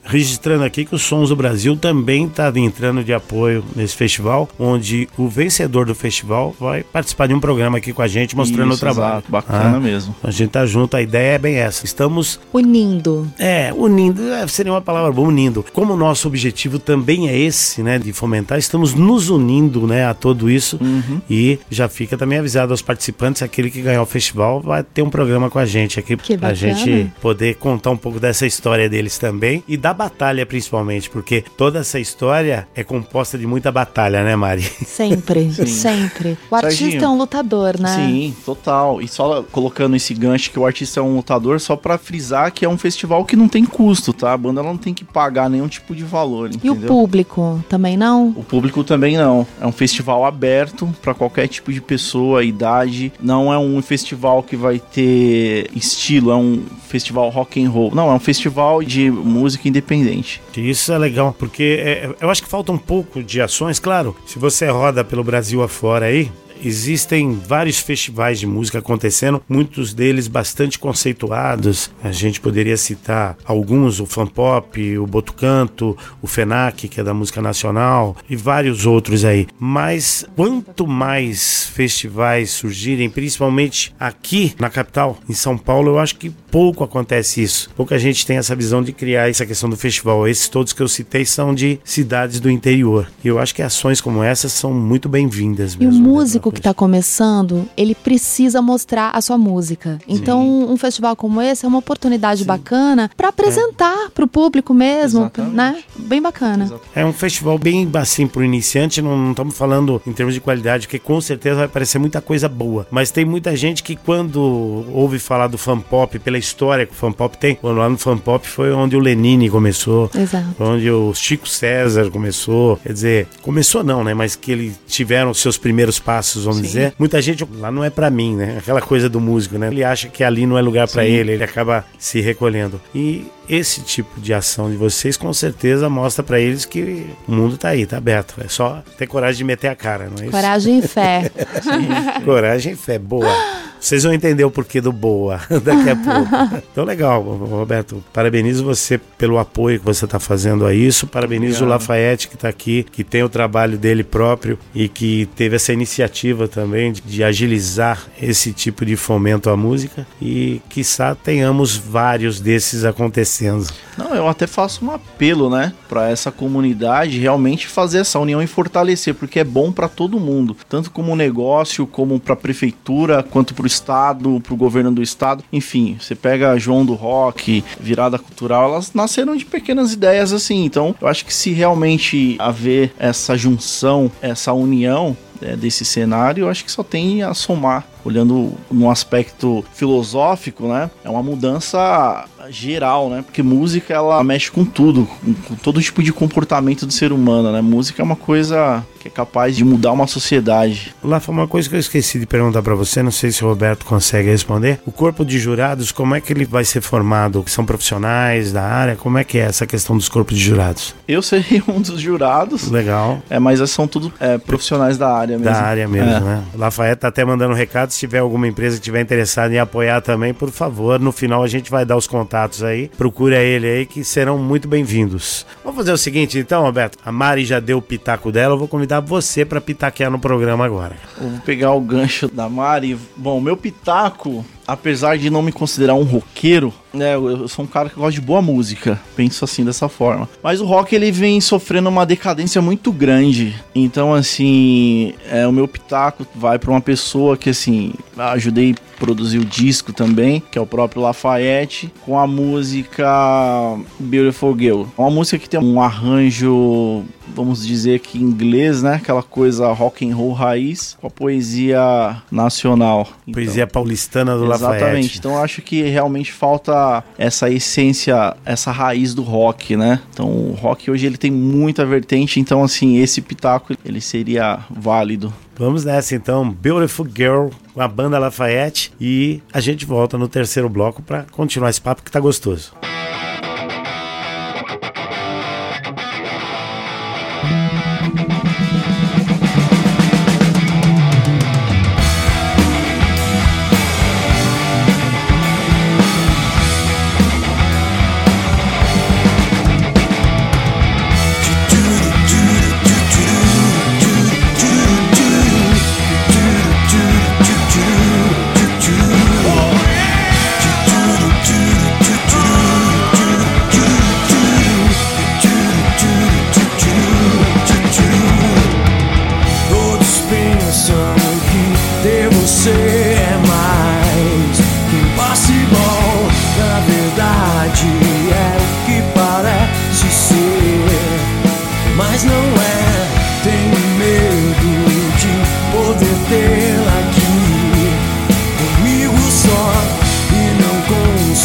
registrando aqui que o Sons do Brasil também está entrando de apoio nesse festival, onde o vencedor do festival vai participar de um programa aqui com a gente, mostrando Isso, o trabalho. Exato, bacana ah, mesmo. A gente tá junto, a ideia é bem essa. Estamos... Unindo. É, unindo, seria uma palavra boa, unindo. Como o nosso objetivo também é esse, né, de fomentar, estamos nos unindo, né, a tudo isso. Uhum. E já fica também avisado aos participantes, aquele que ganhar o festival vai ter um programa com a gente aqui, que pra bacana. gente poder contar um pouco dessa história deles também e da batalha principalmente, porque toda essa história é composta de muita batalha, né, Mari? Sempre, sempre. O artista Serginho, é um lutador, né? Sim, total. E só colocando esse gancho que o artista é um lutador, só pra frisar que é um festival que não tem custo, tá? A banda não tem que pagar nenhum tipo de valor, entendeu? E o público também não? O público também não. É um festival aberto pra qualquer tipo de pessoa, idade. Não é um festival que vai ter estilo, é um festival rock and roll. Não, é um festival de música independente. Isso é legal, porque é, eu acho que falta um pouco de ações, claro. Se você roda pelo Brasil afora aí, existem vários festivais de música acontecendo, muitos deles bastante conceituados. A gente poderia citar alguns, o Fanpop, o Botucanto, o FENAC, que é da música nacional, e vários outros aí. Mas quanto mais festivais surgirem, principalmente aqui na capital, em São Paulo, eu acho que pouco acontece isso. Pouca gente tem essa visão de criar essa questão do festival. Esses todos que eu citei são de cidades do interior. E eu acho que ações como essas são muito bem-vindas mesmo. E o músico que está começando, ele precisa mostrar a sua música. Então, Sim. um festival como esse é uma oportunidade Sim. bacana para apresentar é. para o público mesmo, Exatamente. né? Bem bacana. Exatamente. É um festival bem assim pro iniciante, não, não estamos falando em termos de qualidade, porque com certeza vai parecer muita coisa boa. Mas tem muita gente que quando ouve falar do Fanpop, pela história que o Fanpop tem, quando lá no Fanpop foi onde o Lenine começou, Exato. onde o Chico César começou, quer dizer, começou não, né? Mas que eles tiveram seus primeiros passos, vamos Sim. dizer. Muita gente, lá não é pra mim, né? Aquela coisa do músico, né? Ele acha que ali não é lugar pra ele, ele acaba se recolhendo. E esse tipo de ação de vocês, com certeza, mostra pra eles que o mundo tá aí, tá aberto. É só ter coragem de meter a cara, não é isso? Coragem e fé. Coragem e fé, boa. Vocês vão entender o porquê do boa daqui a pouco. Então, legal, Roberto. Parabenizo você pelo apoio que você está fazendo a isso. Parabenizo Obrigado. o Lafayette, que está aqui, que tem o trabalho dele próprio e que teve essa iniciativa também de, de agilizar esse tipo de fomento à música. E, quiçá, tenhamos vários desses acontecendo. Não, eu até faço um apelo, né, para essa comunidade realmente fazer essa união e fortalecer, porque é bom para todo mundo, tanto como negócio, como para a prefeitura, quanto para o estado, para o governo do estado. Enfim, você pega João do Rock, Virada Cultural, elas nasceram de pequenas ideias assim. Então, eu acho que se realmente haver essa junção, essa união é, desse cenário, eu acho que só tem a somar. Olhando no aspecto filosófico, né? É uma mudança geral, né? Porque música, ela mexe com tudo, com, com todo tipo de comportamento do ser humano, né? Música é uma coisa que é capaz de mudar uma sociedade. Lá foi uma coisa que eu esqueci de perguntar pra você, não sei se o Roberto consegue responder. O corpo de jurados, como é que ele vai ser formado? São profissionais da área? Como é que é essa questão dos corpos de jurados? Eu seria um dos jurados. Legal. É, mas são tudo é, profissionais da área mesmo. Da área mesmo, é. né? O Lafayette tá até mandando um recado. Se tiver alguma empresa que estiver interessada em apoiar também, por favor, no final a gente vai dar os contatos aí. Procura ele aí que serão muito bem-vindos. Vamos fazer o seguinte então, Roberto. A Mari já deu o pitaco dela, eu vou convidar você para pitaquear no programa agora. Eu vou pegar o gancho da Mari. Bom, meu pitaco, apesar de não me considerar um roqueiro, né, eu sou um cara que gosta de boa música, penso assim, dessa forma. Mas o rock, ele vem sofrendo uma decadência muito grande. Então, assim, é, o meu pitaco vai para uma pessoa que, assim, ajudei a produzir o disco também, que é o próprio Lafayette, com a música Beautiful Girl. É uma música que tem um arranjo, vamos dizer que em inglês, né, aquela coisa rock and roll raiz, com a poesia nacional. Poesia então, paulistana do Lafayette. Exatamente, então eu acho que realmente falta essa essência, essa raiz do rock, né? Então o rock hoje ele tem muita vertente, então assim, esse pitaco ele seria válido. Vamos nessa então, Beautiful Girl com a banda Lafayette, e a gente volta no terceiro bloco para continuar esse papo que tá gostoso.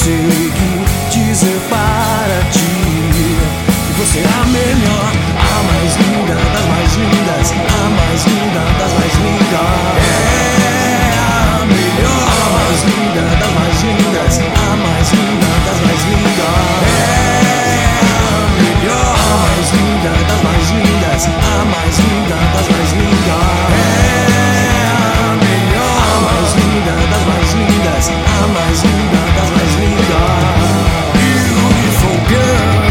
consegui dizer para ti que você é a melhor, a mais linda das mais lindas, a mais linda das mais lindas. É a melhor, a mais linda das mais lindas, a mais linda das mais lindas. É a melhor, a mais linda das mais lindas, a mais linda das mais lindas. É a melhor, a mais linda das mais lindas, a mais linda das mais lindas. Beautiful girl.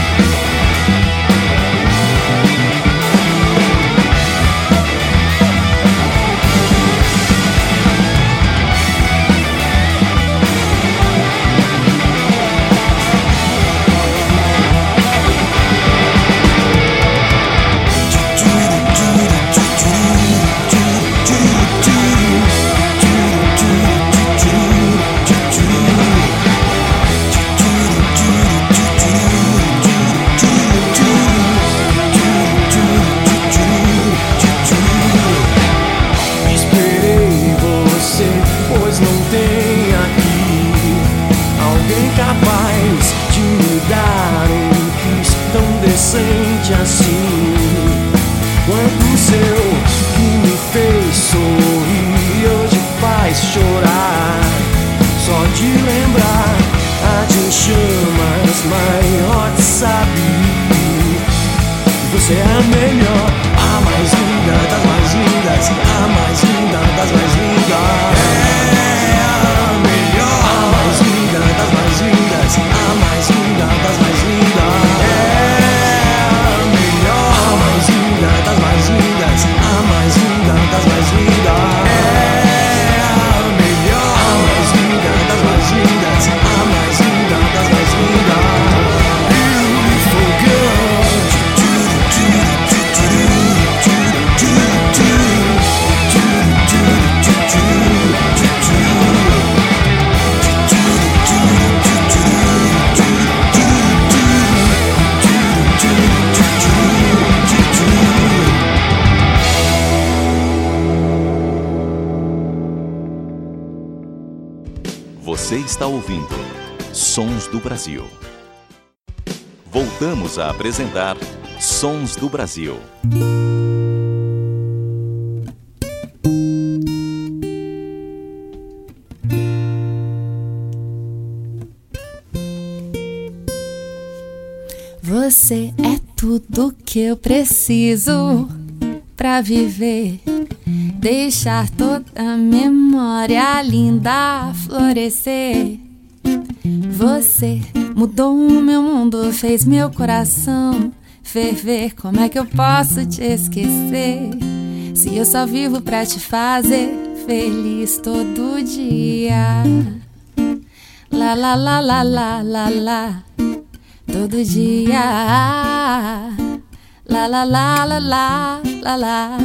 Assim, quanto seu que me fez sorrir hoje faz chorar. Só de lembrar a de chamas maior, sabe? Você é a melhor, a mais linda das mais lindas, a mais linda das mais lindas. É a melhor, a mais linda das mais lindas, a mais linda das mais lindas. É a mais linda das mais lindas, a mais linda das mais lindas. É a melhor, a mais linda das mais lindas, a mais linda das mais lindas. Beautiful girl. Você está ouvindo Sons do Brasil. Voltamos a apresentar Sons do Brasil. Você é tudo que eu preciso pra viver. Deixar toda a memória linda florescer. Você mudou o meu mundo, fez meu coração ferver. Como é que eu posso te esquecer? Se eu só vivo pra te fazer feliz todo dia. Lá, lá, lá, lá, lá, lá, lá. Todo dia. Lá, lá, lá, lá, lá, lá, lá.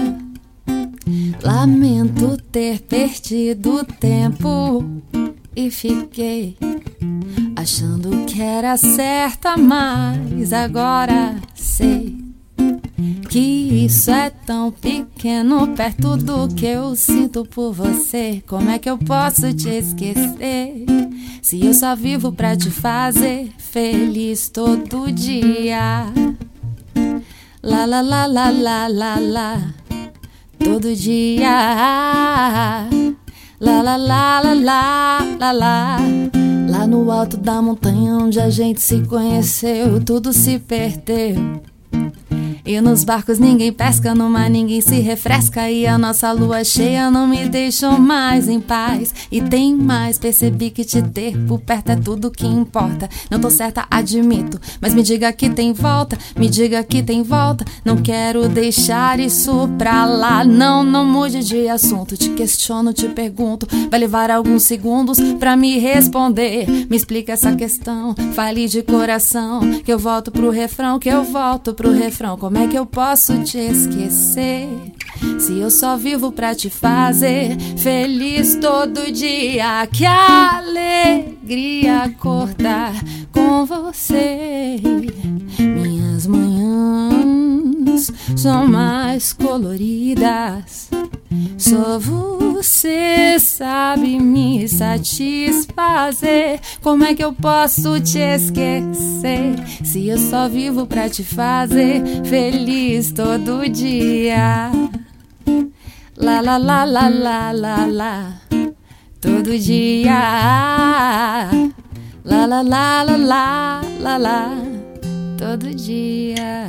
Lamento ter perdido o tempo e fiquei achando que era certa, mas agora sei que isso é tão pequeno perto do que eu sinto por você. Como é que eu posso te esquecer se eu só vivo pra te fazer feliz todo dia? Lá, lá, lá, lá, lá, lá, lá. Todo dia. Lá, lá, lá, lá, lá, lá, lá. Lá no alto da montanha onde a gente se conheceu, tudo se perdeu. E nos barcos ninguém pesca, no mar ninguém se refresca. E a nossa lua cheia não me deixou mais em paz. E tem mais, percebi que te ter por perto é tudo que importa. Não tô certa, admito, mas me diga que tem volta. Me diga que tem volta. Não quero deixar isso pra lá. Não, não mude de assunto. Te questiono, te pergunto. Vai levar alguns segundos pra me responder. Me explica essa questão, fale de coração. Que eu volto pro refrão, que eu volto pro refrão. Como é que eu posso te esquecer se eu só vivo pra te fazer feliz todo dia? Que alegria acordar com você. Minhas manhãs luz são mais coloridas. Só você sabe me satisfazer. Como é que eu posso te esquecer se eu só vivo pra te fazer feliz todo dia? Lá, lá, lá, lá, lá, lá, lá, todo dia. Lá, lá, lá, lá, lá, lá, lá, todo dia.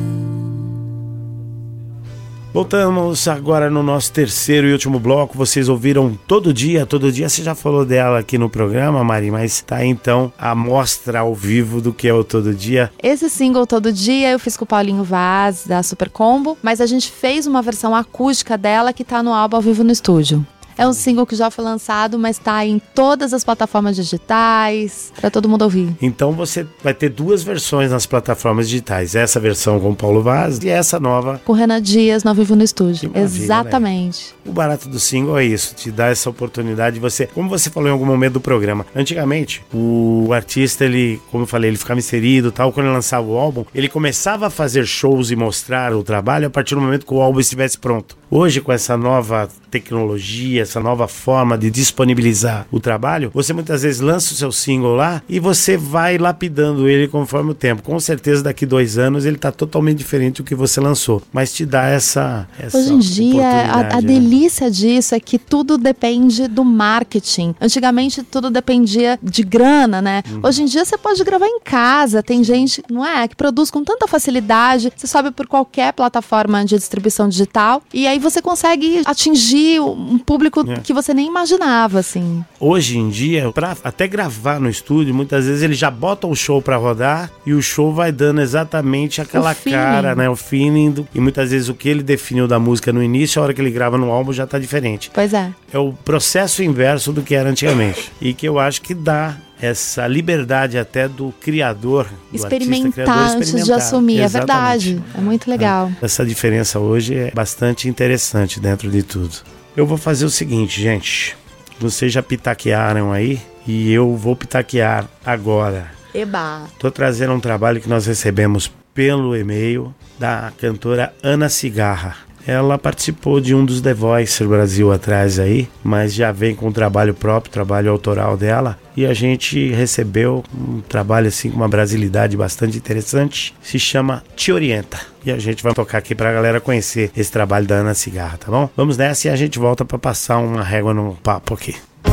Voltamos agora no nosso terceiro e último bloco. Vocês ouviram Todo Dia, Todo Dia. Você já falou dela aqui no programa, Mari, mas tá então a mostra ao vivo do que é o Todo Dia. Esse single Todo Dia eu fiz com o Paulinho Vaz, da Super Combo, mas a gente fez uma versão acústica dela que tá no álbum ao vivo no estúdio. É um single que já foi lançado, mas tá em todas as plataformas digitais, pra todo mundo ouvir. Então você vai ter duas versões nas plataformas digitais. Essa versão com o Paulo Vaz e essa nova com o Renan Dias no Ao Vivo no Estúdio. Exatamente. Né? O barato do single é isso, te dá essa oportunidade de você, como você falou em algum momento do programa, antigamente o artista, ele, como eu falei, ele ficava inserido, tal, quando ele lançava o álbum, ele começava a fazer shows e mostrar o trabalho a partir do momento que o álbum estivesse pronto. Hoje, com essa nova tecnologia, essa nova forma de disponibilizar o trabalho, você muitas vezes lança o seu single lá e você vai lapidando ele conforme o tempo. Com certeza daqui dois anos ele está totalmente diferente do que você lançou, mas te dá essa, essa Hoje em dia, a, a delícia disso é que tudo depende do marketing. Antigamente tudo dependia de grana, né? Hum. Hoje em dia você pode gravar em casa, tem gente, não é, que produz com tanta facilidade, você sobe por qualquer plataforma de distribuição digital e aí você consegue atingir um público é. que você nem imaginava, assim. Hoje em dia, pra até gravar no estúdio, muitas vezes ele já bota o show pra rodar e o show vai dando exatamente aquela cara, né? O feeling. Do, e muitas vezes o que ele definiu da música no início, a hora que ele grava no álbum já tá diferente. Pois é. É o processo inverso do que era antigamente. E que eu acho que dá essa liberdade até do criador, do experimentar artista, criador, antes experimentar. de assumir, Exatamente. É verdade. É muito legal. Essa diferença hoje é bastante interessante dentro de tudo. Eu vou fazer o seguinte, gente. Vocês já pitaquearam aí e eu vou pitaquear agora. Eba! Tô trazendo um trabalho que nós recebemos pelo e-mail da cantora Ana Cigarra. Ela participou de um dos The Voice Brasil atrás aí, mas já vem com um trabalho próprio, trabalho autoral dela. E a gente recebeu um trabalho assim com uma brasilidade bastante interessante, se chama Te Orienta. E a gente vai tocar aqui pra galera conhecer esse trabalho da Ana Cigarra, tá bom? Vamos nessa e a gente volta pra passar uma régua no papo aqui.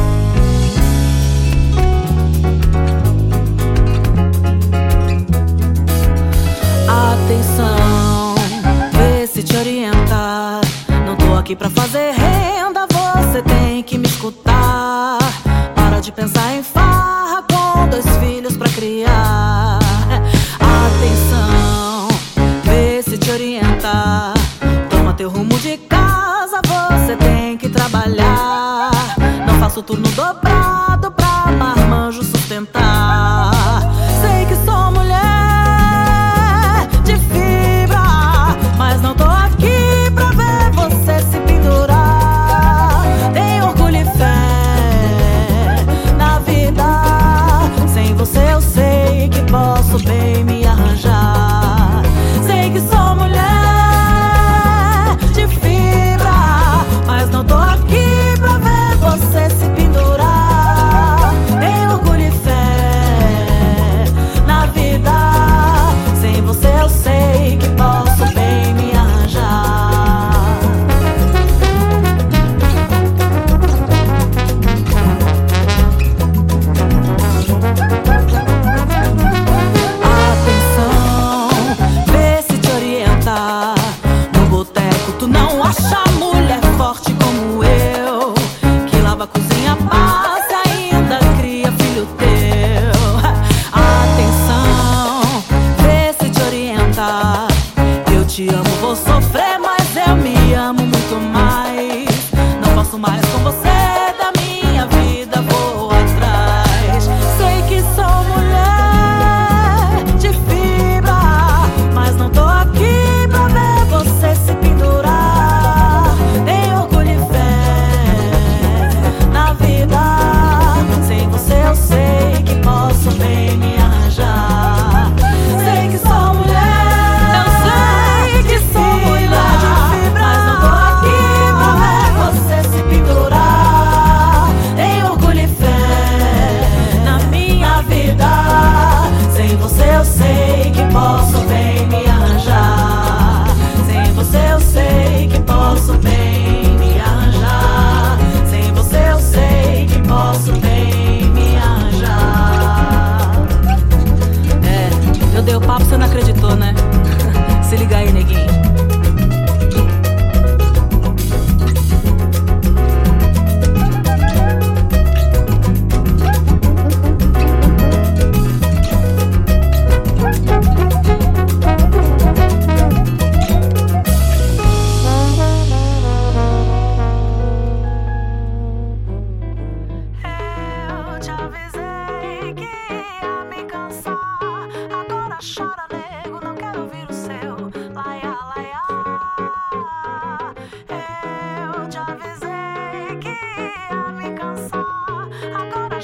Atenção, vê se te orienta. Não tô aqui pra fazer renda, você tem que me escutar. Para de pensar em farra com dois filhos pra criar. Atenção, vê se te orienta. Toma teu rumo de casa, você tem que trabalhar. Não faço turno dobrado pra marmanjo sustentar. Sei que sou mulher de fibra, mas não tô aqui pra ver você se pendurar. Tenho orgulho e fé na vida. Sem você eu sei que posso bem me arranjar. Sei que sou mulher de fibra, mas não tô aqui pra ver você se pendurar.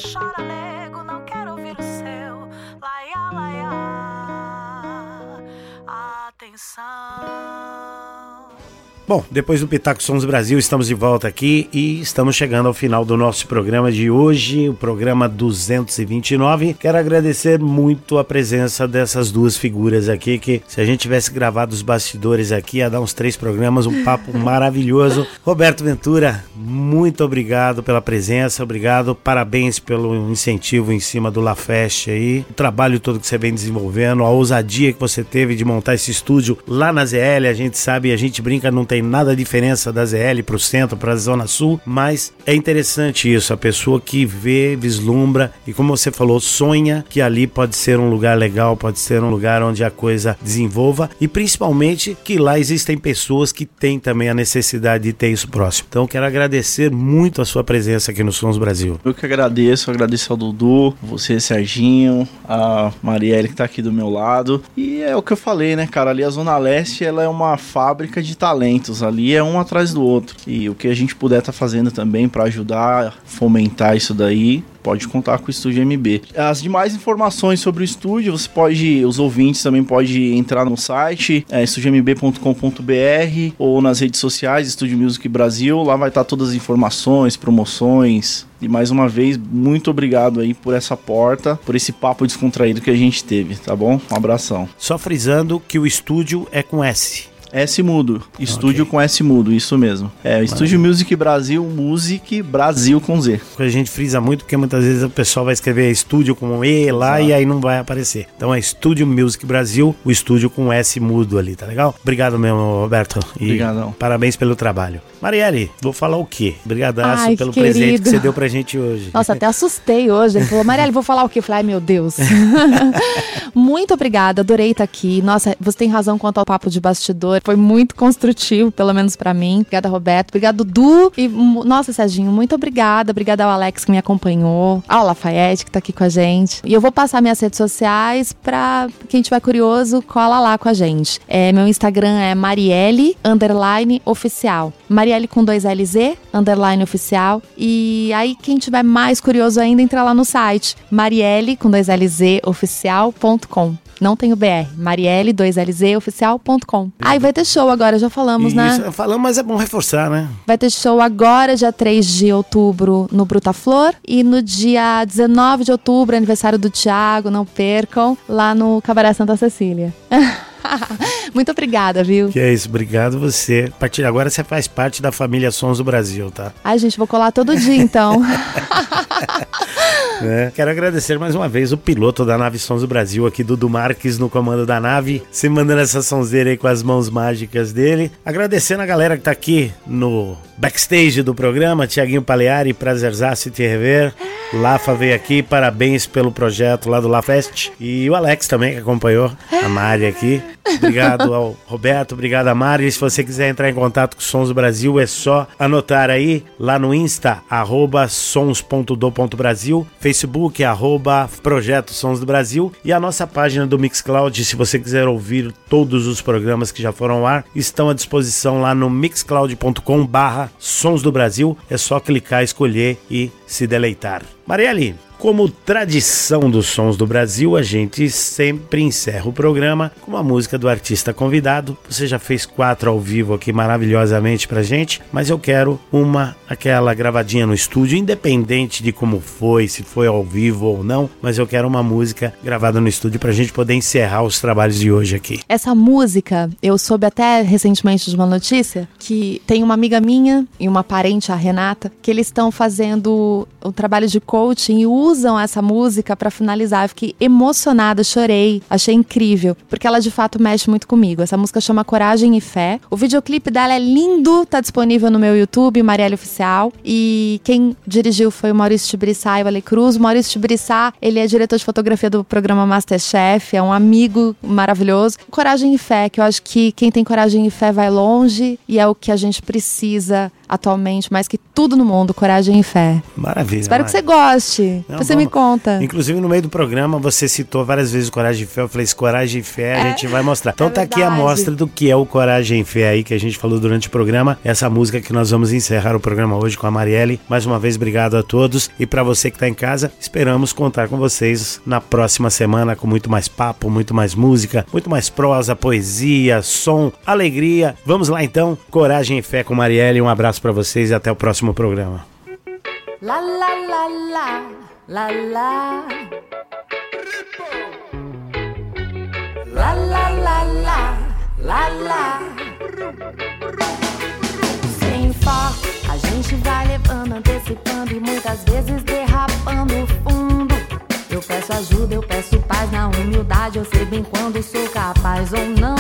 chora, nego, não quero ouvir o seu laia, laia. Atenção. Bom, depois do Pitaco Sons Brasil, estamos de volta aqui e estamos chegando ao final do nosso programa de hoje, o programa duzentos e vinte e nove. Quero agradecer muito a presença dessas duas figuras aqui, que se a gente tivesse gravado os bastidores aqui, ia dar uns três programas, um papo maravilhoso. Roberto Ventura, muito obrigado pela presença, obrigado, parabéns pelo incentivo em cima do LaFest aí, o trabalho todo que você vem desenvolvendo, a ousadia que você teve de montar esse estúdio lá na Z L, a gente sabe, a gente brinca, não tem nada de diferença da Z L pro centro, pra Zona Sul, mas é interessante isso, a pessoa que vê, vislumbra e, como você falou, sonha que ali pode ser um lugar legal, pode ser um lugar onde a coisa desenvolva e principalmente que lá existem pessoas que têm também a necessidade de ter isso próximo. Então quero agradecer muito a sua presença aqui no Sons Brasil. Eu que agradeço, agradeço ao Dudu, você, Serginho, a Marielle que tá aqui do meu lado, e é o que eu falei, né, cara, ali a Zona Leste, ela é uma fábrica de talentos, ali é um atrás do outro, e o que a gente puder estar tá fazendo também para ajudar a fomentar isso daí, pode contar com o Estúdio M B. As demais informações sobre o estúdio, você pode, os ouvintes também podem entrar no site, é, estúdio m b ponto com ponto b r, ou nas redes sociais, Estúdio Music Brasil, lá vai estar todas as informações, promoções. E mais uma vez, muito obrigado aí por essa porta, por esse papo descontraído que a gente teve, tá bom? Um abração. Só frisando que o estúdio é com S. S mudo, estúdio okay. com S mudo, isso mesmo. É, Estúdio Music Brasil, Music Brasil com Z. A gente frisa muito porque muitas vezes o pessoal vai escrever estúdio com E lá. Exato. E aí não vai aparecer. Então é Estúdio Music Brasil, o estúdio com S mudo ali, tá legal? Obrigado mesmo, Roberto. E obrigadão. Parabéns pelo trabalho. Marielle, vou falar o quê? Brigadaço ai, pelo querido. presente que você deu pra gente hoje. Nossa, até assustei hoje. Ele falou, Marielle, vou falar o quê? Eu falei, ai meu Deus. Muito obrigada, adorei estar aqui. Nossa, você tem razão quanto ao papo de bastidor. Foi muito construtivo, pelo menos pra mim. Obrigada, Roberto. Obrigada, Dudu. E, nossa, Serginho, muito obrigada. Obrigada ao Alex que me acompanhou. Ao Lafayette que tá aqui com a gente. E eu vou passar minhas redes sociais pra quem tiver curioso, cola lá com a gente. É, meu Instagram é Marielle, underline, oficial. Marielle com dois L Z, underline, oficial. E aí, quem tiver mais curioso ainda, entra lá no site Marielle, com dois L Z, oficial ponto com. Não tem o B R. Marielle, dois L Z, oficial ponto com. Ah, e vai ter show agora, já falamos, Isso, né? Falamos, mas é bom reforçar, né? Vai ter show agora, dia três de outubro, no Bruta Flor. E no dia dezenove de outubro, aniversário do Thiago, não percam, lá no Cabaré Santa Cecília. Muito obrigada, viu? Que é isso, obrigado você. A partir de agora você faz parte da família Sons do Brasil, tá? Ai, gente, vou colar todo dia, então. É. Quero agradecer mais uma vez o piloto da nave Sons do Brasil aqui, Dudu Marques, no comando da nave, se mandando essa sonzeira aí com as mãos mágicas dele. Agradecendo a galera que tá aqui no backstage do programa, Tiaguinho Paleari, prazerzaço te rever. Lafa veio aqui, parabéns pelo projeto lá do LaFest. E o Alex também, que acompanhou a Mari aqui. Obrigado ao Roberto, obrigado a Mari. E se você quiser entrar em contato com o Sons do Brasil, é só anotar aí, lá no Insta, arroba sons ponto do ponto brasil, Facebook, arroba Projeto Sons do Brasil, e a nossa página do Mixcloud, se você quiser ouvir todos os programas que já foram ao ar, estão à disposição lá no mixcloud ponto com barra Sons do Brasil. É só clicar, escolher e se deleitar. Marielle, como tradição dos Sons do Brasil, a gente sempre encerra o programa com uma música do artista convidado. Você já fez quatro ao vivo aqui maravilhosamente pra gente, mas eu quero uma, aquela gravadinha no estúdio, independente de como foi, se foi ao vivo ou não, mas eu quero uma música gravada no estúdio pra gente poder encerrar os trabalhos de hoje aqui. Essa música, eu soube até recentemente de uma notícia que tem uma amiga minha e uma parente, a Renata, que eles estão fazendo o trabalho de coaching e usam essa música pra finalizar. Eu fiquei emocionada, chorei, achei incrível, porque ela de fato mexe muito comigo. Essa música chama Coragem e Fé. O videoclipe dela é lindo, tá disponível no meu YouTube, Marielle Oficial, e quem dirigiu foi o Maurício Tibiriçá e o Ale Cruz. O Maurício Tibiriçá, ele é diretor de fotografia do programa Masterchef, é um amigo maravilhoso. Coragem e Fé, que eu acho que quem tem coragem e fé vai longe, e é o que a gente precisa atualmente, mais que tudo no mundo, coragem e fé. Maravilha. Espero Maravilha. que você goste. Não, você vamos. me conta. Inclusive, no meio do programa, você citou várias vezes o Coragem e Fé. Eu falei, esse Coragem e Fé a É, gente vai mostrar. Então é tá aqui a verdade. mostra do que é o Coragem e Fé aí, que a gente falou durante o programa. Essa música que nós vamos encerrar o programa hoje com a Marielle. Mais uma vez, obrigado a todos. E pra você que tá em casa, esperamos contar com vocês na próxima semana com muito mais papo, muito mais música, muito mais prosa, poesia, som, alegria. Vamos lá então, Coragem e Fé com Marielle. Um abraço pra vocês e até o próximo programa. La la la la, la la. La la la la, la la. Sem foco, a gente vai levando, antecipando e muitas vezes derrapando fundo. Eu peço ajuda, eu peço paz na humildade, eu sei bem quando sou capaz ou não.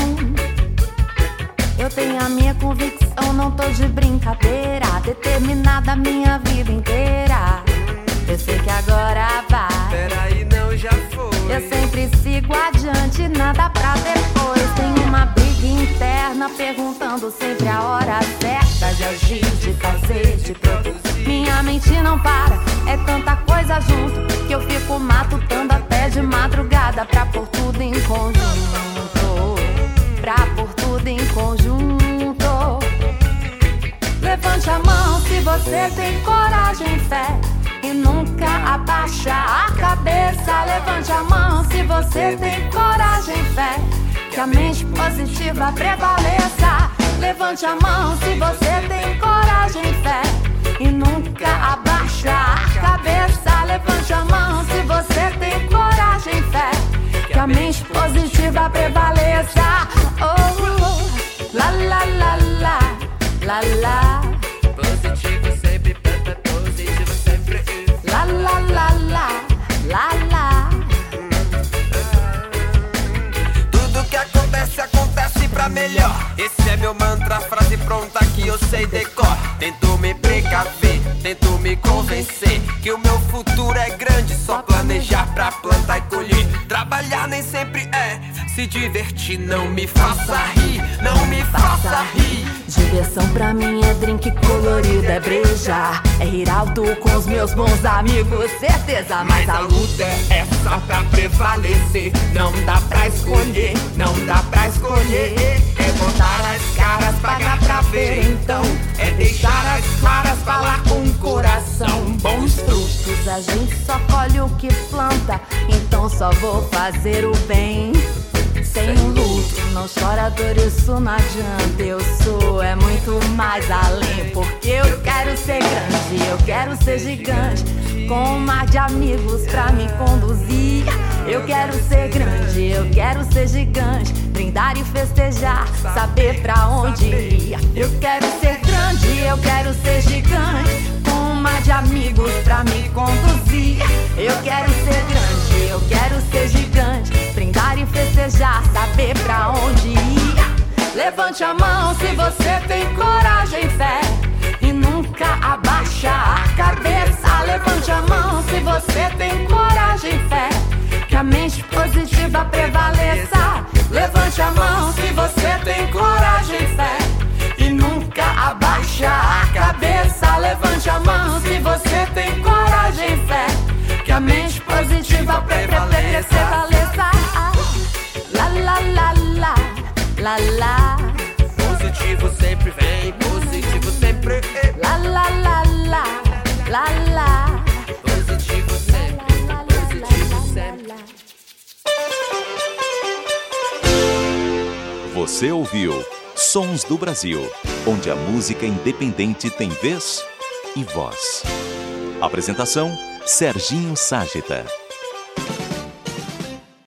Eu tenho a minha convicção, não tô de brincadeira, determinada a minha vida inteira. Eu sei que agora vai, peraí, não, já foi. eu sempre sigo adiante, nada pra depois. Tem uma briga interna perguntando sempre a hora certa de agir, de fazer, de produzir. Minha mente não para, é tanta coisa junto que eu fico matutando até de madrugada pra pôr tudo em conjunto, pra pôr tudo em conjunto. Levante a mão se você tem coragem e fé e nunca abaixa a cabeça. Levante a mão se você tem coragem e fé, que a mente positiva prevaleça. Levante a mão se você tem coragem e fé e nunca abaixa a cabeça. Levante a mão se você tem coragem e fé, que a mente positiva prevaleça. Oh, oh, la la la la, la la. Positivo sempre, positivo sempre. La la la la, la la. Tudo que acontece, acontece pra melhor. Esse é meu mantra, frase pronta que eu sei decor. Tento me precaver, tento me convencer que o meu futuro é grande, só planejar pra plantar e colher. Trabalhar nem sempre é se divertir, não me faça rir, não me faça rir. Diversão pra mim é drink colorido, é brejar, é rir alto com os meus bons amigos, certeza. Mas a luta é essa pra prevalecer. Não dá pra escolher, não dá pra escolher. É botar as caras, pagar pra ver. Então é deixar as claras, falar com o coração. Bons frutos a gente só colhe o que planta, então só vou fazer o bem. Sem luto, não chora dor, isso não adianta. Eu sou, é muito mais além, porque eu quero ser grande, eu quero ser gigante, com um mar de amigos pra me conduzir. Eu quero ser grande, eu quero ser gigante, brindar e festejar, saber pra onde ir. Eu quero ser grande, eu quero ser gigante, com um mar de amigos pra me conduzir. Eu quero ser grande, eu quero ser gigante, brindar e festejar, saber pra onde ir. Levante a mão se você tem coragem e fé e nunca abaixa a cabeça. Levante a mão se você tem coragem e fé, que a mente positiva prevaleça. Levante a mão se você tem coragem e fé e nunca abaixa a cabeça. Levante a mão se você tem coragem e fé, que a mente positiva prevaleça. La la la la, la la. Positivo sempre vem, positivo sempre. La la la la, la la. Positivo sempre, positivo sempre. Você ouviu Sons do Brasil, onde a música independente tem vez e voz. Apresentação: Serginho Ságita.